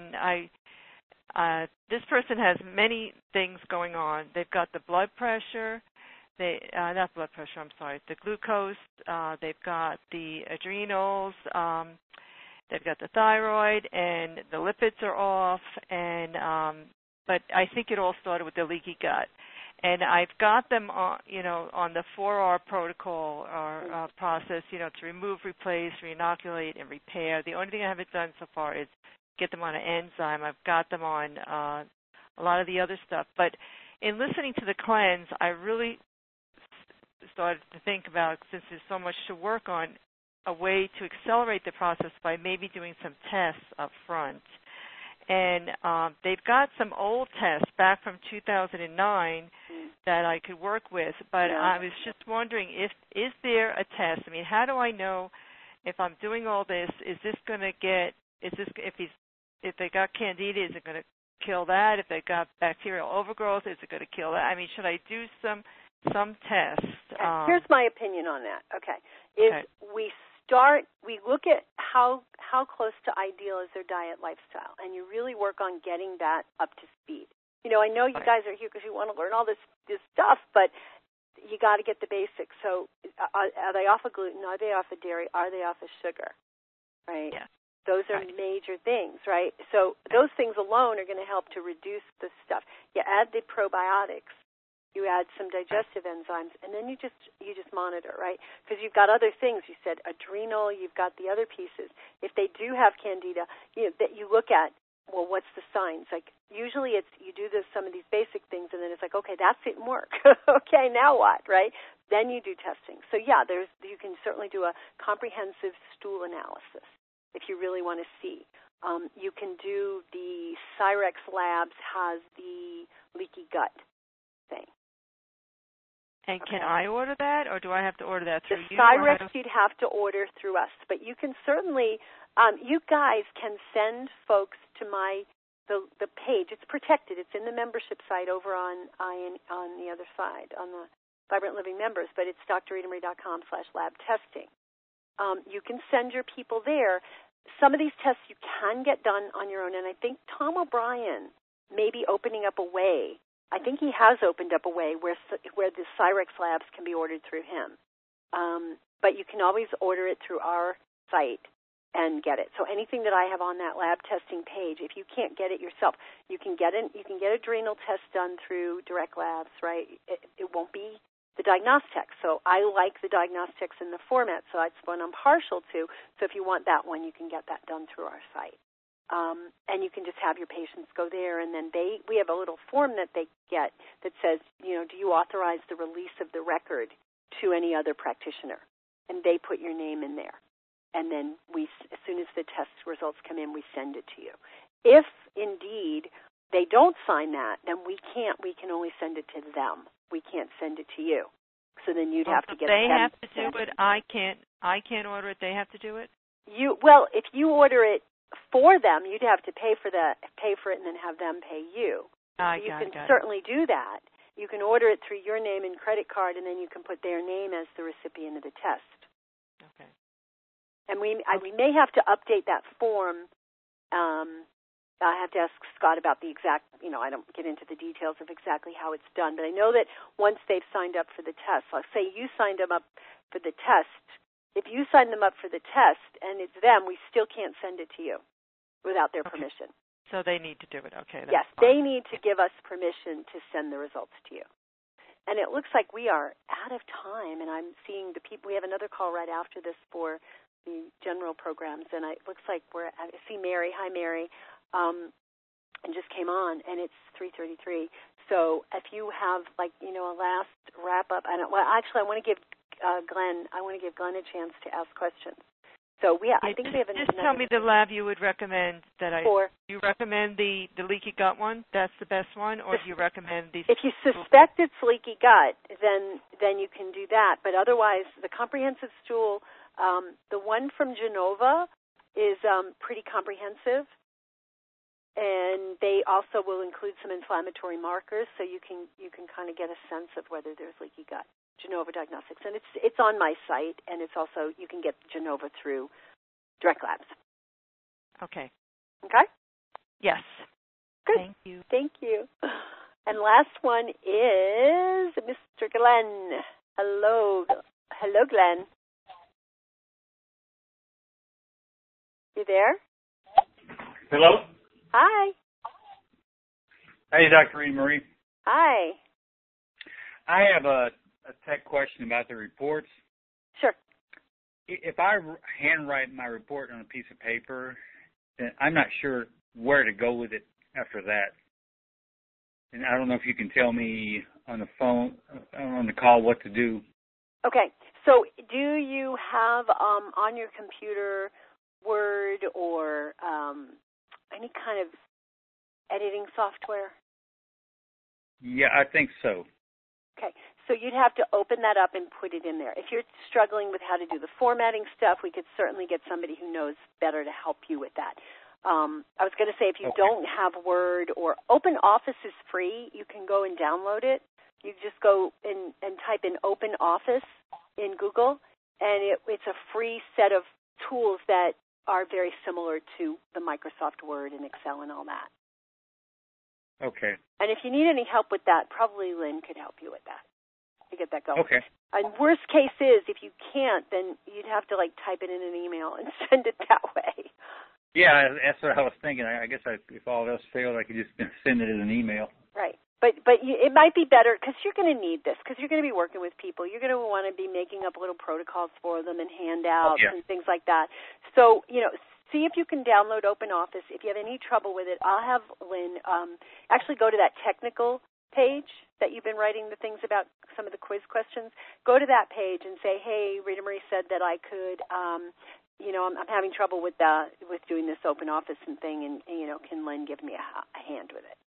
this person has many things going on. They've got the blood pressure, not blood pressure, I'm sorry, the glucose, they've got the adrenals, they've got the thyroid, and the lipids are off, but I think it all started with the leaky gut. And I've got them on, on the 4R protocol or process, to remove, replace, reinoculate, and repair. The only thing I haven't done so far is get them on an enzyme. I've got them on a lot of the other stuff. But in listening to the cleanse, I really started to think about, since there's so much to work on, a way to accelerate the process by maybe doing some tests up front. And they've got some old tests back from 2009 that I could work with, but I was just wondering, is there a test? I mean, how do I know if I'm doing all this? Is this going to get? If they got candida, is it going to kill that? If they got bacterial overgrowth, is it going to kill that? I mean, should I do some tests? Okay. Here's my opinion on that. Okay, we look at how close to ideal is their diet lifestyle, and you really work on getting that up to speed. I know you guys are here because you want to learn all this stuff, but you got to get the basics. So are they off of gluten? Are they off of dairy? Are they off of sugar? Right? Yeah. Those are major things, right? So those things alone are going to help to reduce the stuff. You add the probiotics. You add some digestive enzymes, and then you just monitor, right? Because you've got other things. You said adrenal. You've got the other pieces. If they do have candida, that you look at. Well, what's the signs? Like usually, it's you do some of these basic things, and then it's like, okay, that didn't work. Okay, now what, right? Then you do testing. So yeah, you can certainly do a comprehensive stool analysis if you really want to see. You can do the Cyrex Labs has the leaky gut thing. And can I order that, or do I have to order that through you? The Cyrex you'd have to order through us, but you can certainly, you guys can send folks to the page. It's protected. It's in the membership site over on the other side, on the Vibrant Living members, but it's drritamarie.com/lab testing. You can send your people there. Some of these tests you can get done on your own, and I think Tom O'Brien may be opening up a way. I think he has opened up a way where the Cyrex Labs can be ordered through him. But you can always order it through our site and get it. So anything that I have on that lab testing page, if you can't get it yourself, you can get adrenal tests done through Direct Labs, right? It won't be the Diagnostics. So I like the Diagnostics in the format, so that's one I'm partial to. So if you want that one, you can get that done through our site. And you can just have your patients go there, and then we have a little form that they get that says, do you authorize the release of the record to any other practitioner? And they put your name in there. And then as soon as the test results come in, we send it to you. If indeed they don't sign that, then we can only send it to them. We can't send it to you. So then you'd have to get them. They have to do it. it. I can't order it. They have to do it. If you order it for them, you'd have to pay for it, and then have them pay you. You can certainly do that. You can order it through your name and credit card, and then you can put their name as the recipient of the test. Okay. And we may have to update that form. I have to ask Scott about the exact, I don't get into the details of exactly how it's done, but I know that once they've signed up for the test, let's say you signed them up for the test. If you sign them up for the test and it's them, we still can't send it to you without their permission. So they need to do it. Okay. Yes, they need to give us permission to send the results to you. And it looks like we are out of time, and I'm seeing the people. We have another call right after this for the general programs, and it looks like I see Mary. Hi, Mary. and just came on, and it's 3:33. So if you have a last wrap up, I want to give Glenn a chance to ask questions. So I think we have just tell me the lab you would recommend you recommend the leaky gut one? That's the best one, or do you recommend these? If you suspect it's leaky gut, then you can do that. But otherwise, the comprehensive stool, the one from Genova is pretty comprehensive, and they also will include some inflammatory markers, so you can kind of get a sense of whether there's leaky gut. Genova Diagnostics, and it's on my site, and it's also you can get Genova through Direct Labs. Okay. Okay. Yes. Good. Thank you. Thank you. And last one is Mr. Glenn. Hello, Glenn. You there? Hello? Hi. Hey, Dr. Rita Marie. Hi. I have a tech question about the reports. Sure. If I handwrite my report on a piece of paper, then I'm not sure where to go with it after that. And I don't know if you can tell me on the phone, on the call, what to do. Okay. So do you have on your computer Word or any kind of editing software? Yeah, I think so. Okay, so you'd have to open that up and put it in there. If you're struggling with how to do the formatting stuff, we could certainly get somebody who knows better to help you with that. I was going to say, if you don't have Word or Open Office is free, you can go and download it. You just go and type in Open Office in Google, and it's a free set of tools that are very similar to the Microsoft Word and Excel and all that. Okay. And if you need any help with that, probably Lynn could help you with that, to get that going. Okay. And worst case is, if you can't, then you'd have to type it in an email and send it that way. Yeah, that's what I was thinking. I guess if all else failed, I could just send it in an email. Right. But it might be better, because you're going to need this, because you're going to be working with people. You're going to want to be making up little protocols for them and handouts and things like that. So, see if you can download Open Office. If you have any trouble with it, I'll have Lynn actually go to that technical page that you've been writing the things about, some of the quiz questions. Go to that page and say, hey, Rita Marie said that I could, I'm having trouble with doing this Open Office and thing, and can Lynn give me a hand with it?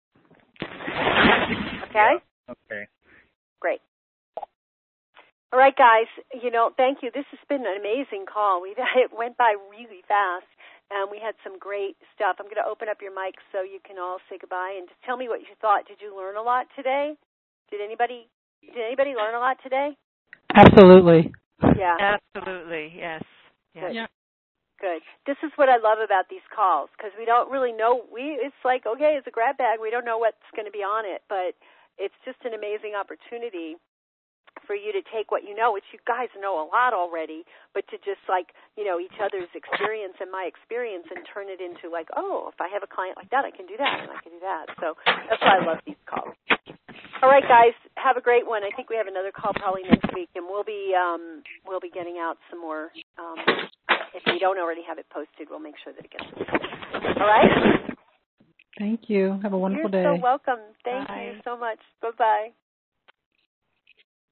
Okay? Okay. Great. All right, guys, thank you. This has been an amazing call. It went by really fast, and we had some great stuff. I'm going to open up your mics so you can all say goodbye and just tell me what you thought. Did you learn a lot today? Did anybody learn a lot today? Absolutely. Yeah. Absolutely, yes. Good. Yeah. Good. This is what I love about these calls, because we don't really know. It's like, okay, it's a grab bag. We don't know what's going to be on it, but it's just an amazing opportunity for you to take what you know, which you guys know a lot already, but to just each other's experience and my experience, and turn it into if I have a client like that, I can do that, and I can do that. So that's why I love these calls. All right, guys, have a great one. I think we have another call probably next week, and we'll be getting out some more. If we don't already have it posted, we'll make sure that it gets posted. All right? Thank you. Have a wonderful day. You're so welcome. Thank Bye. you so much. Bye-bye.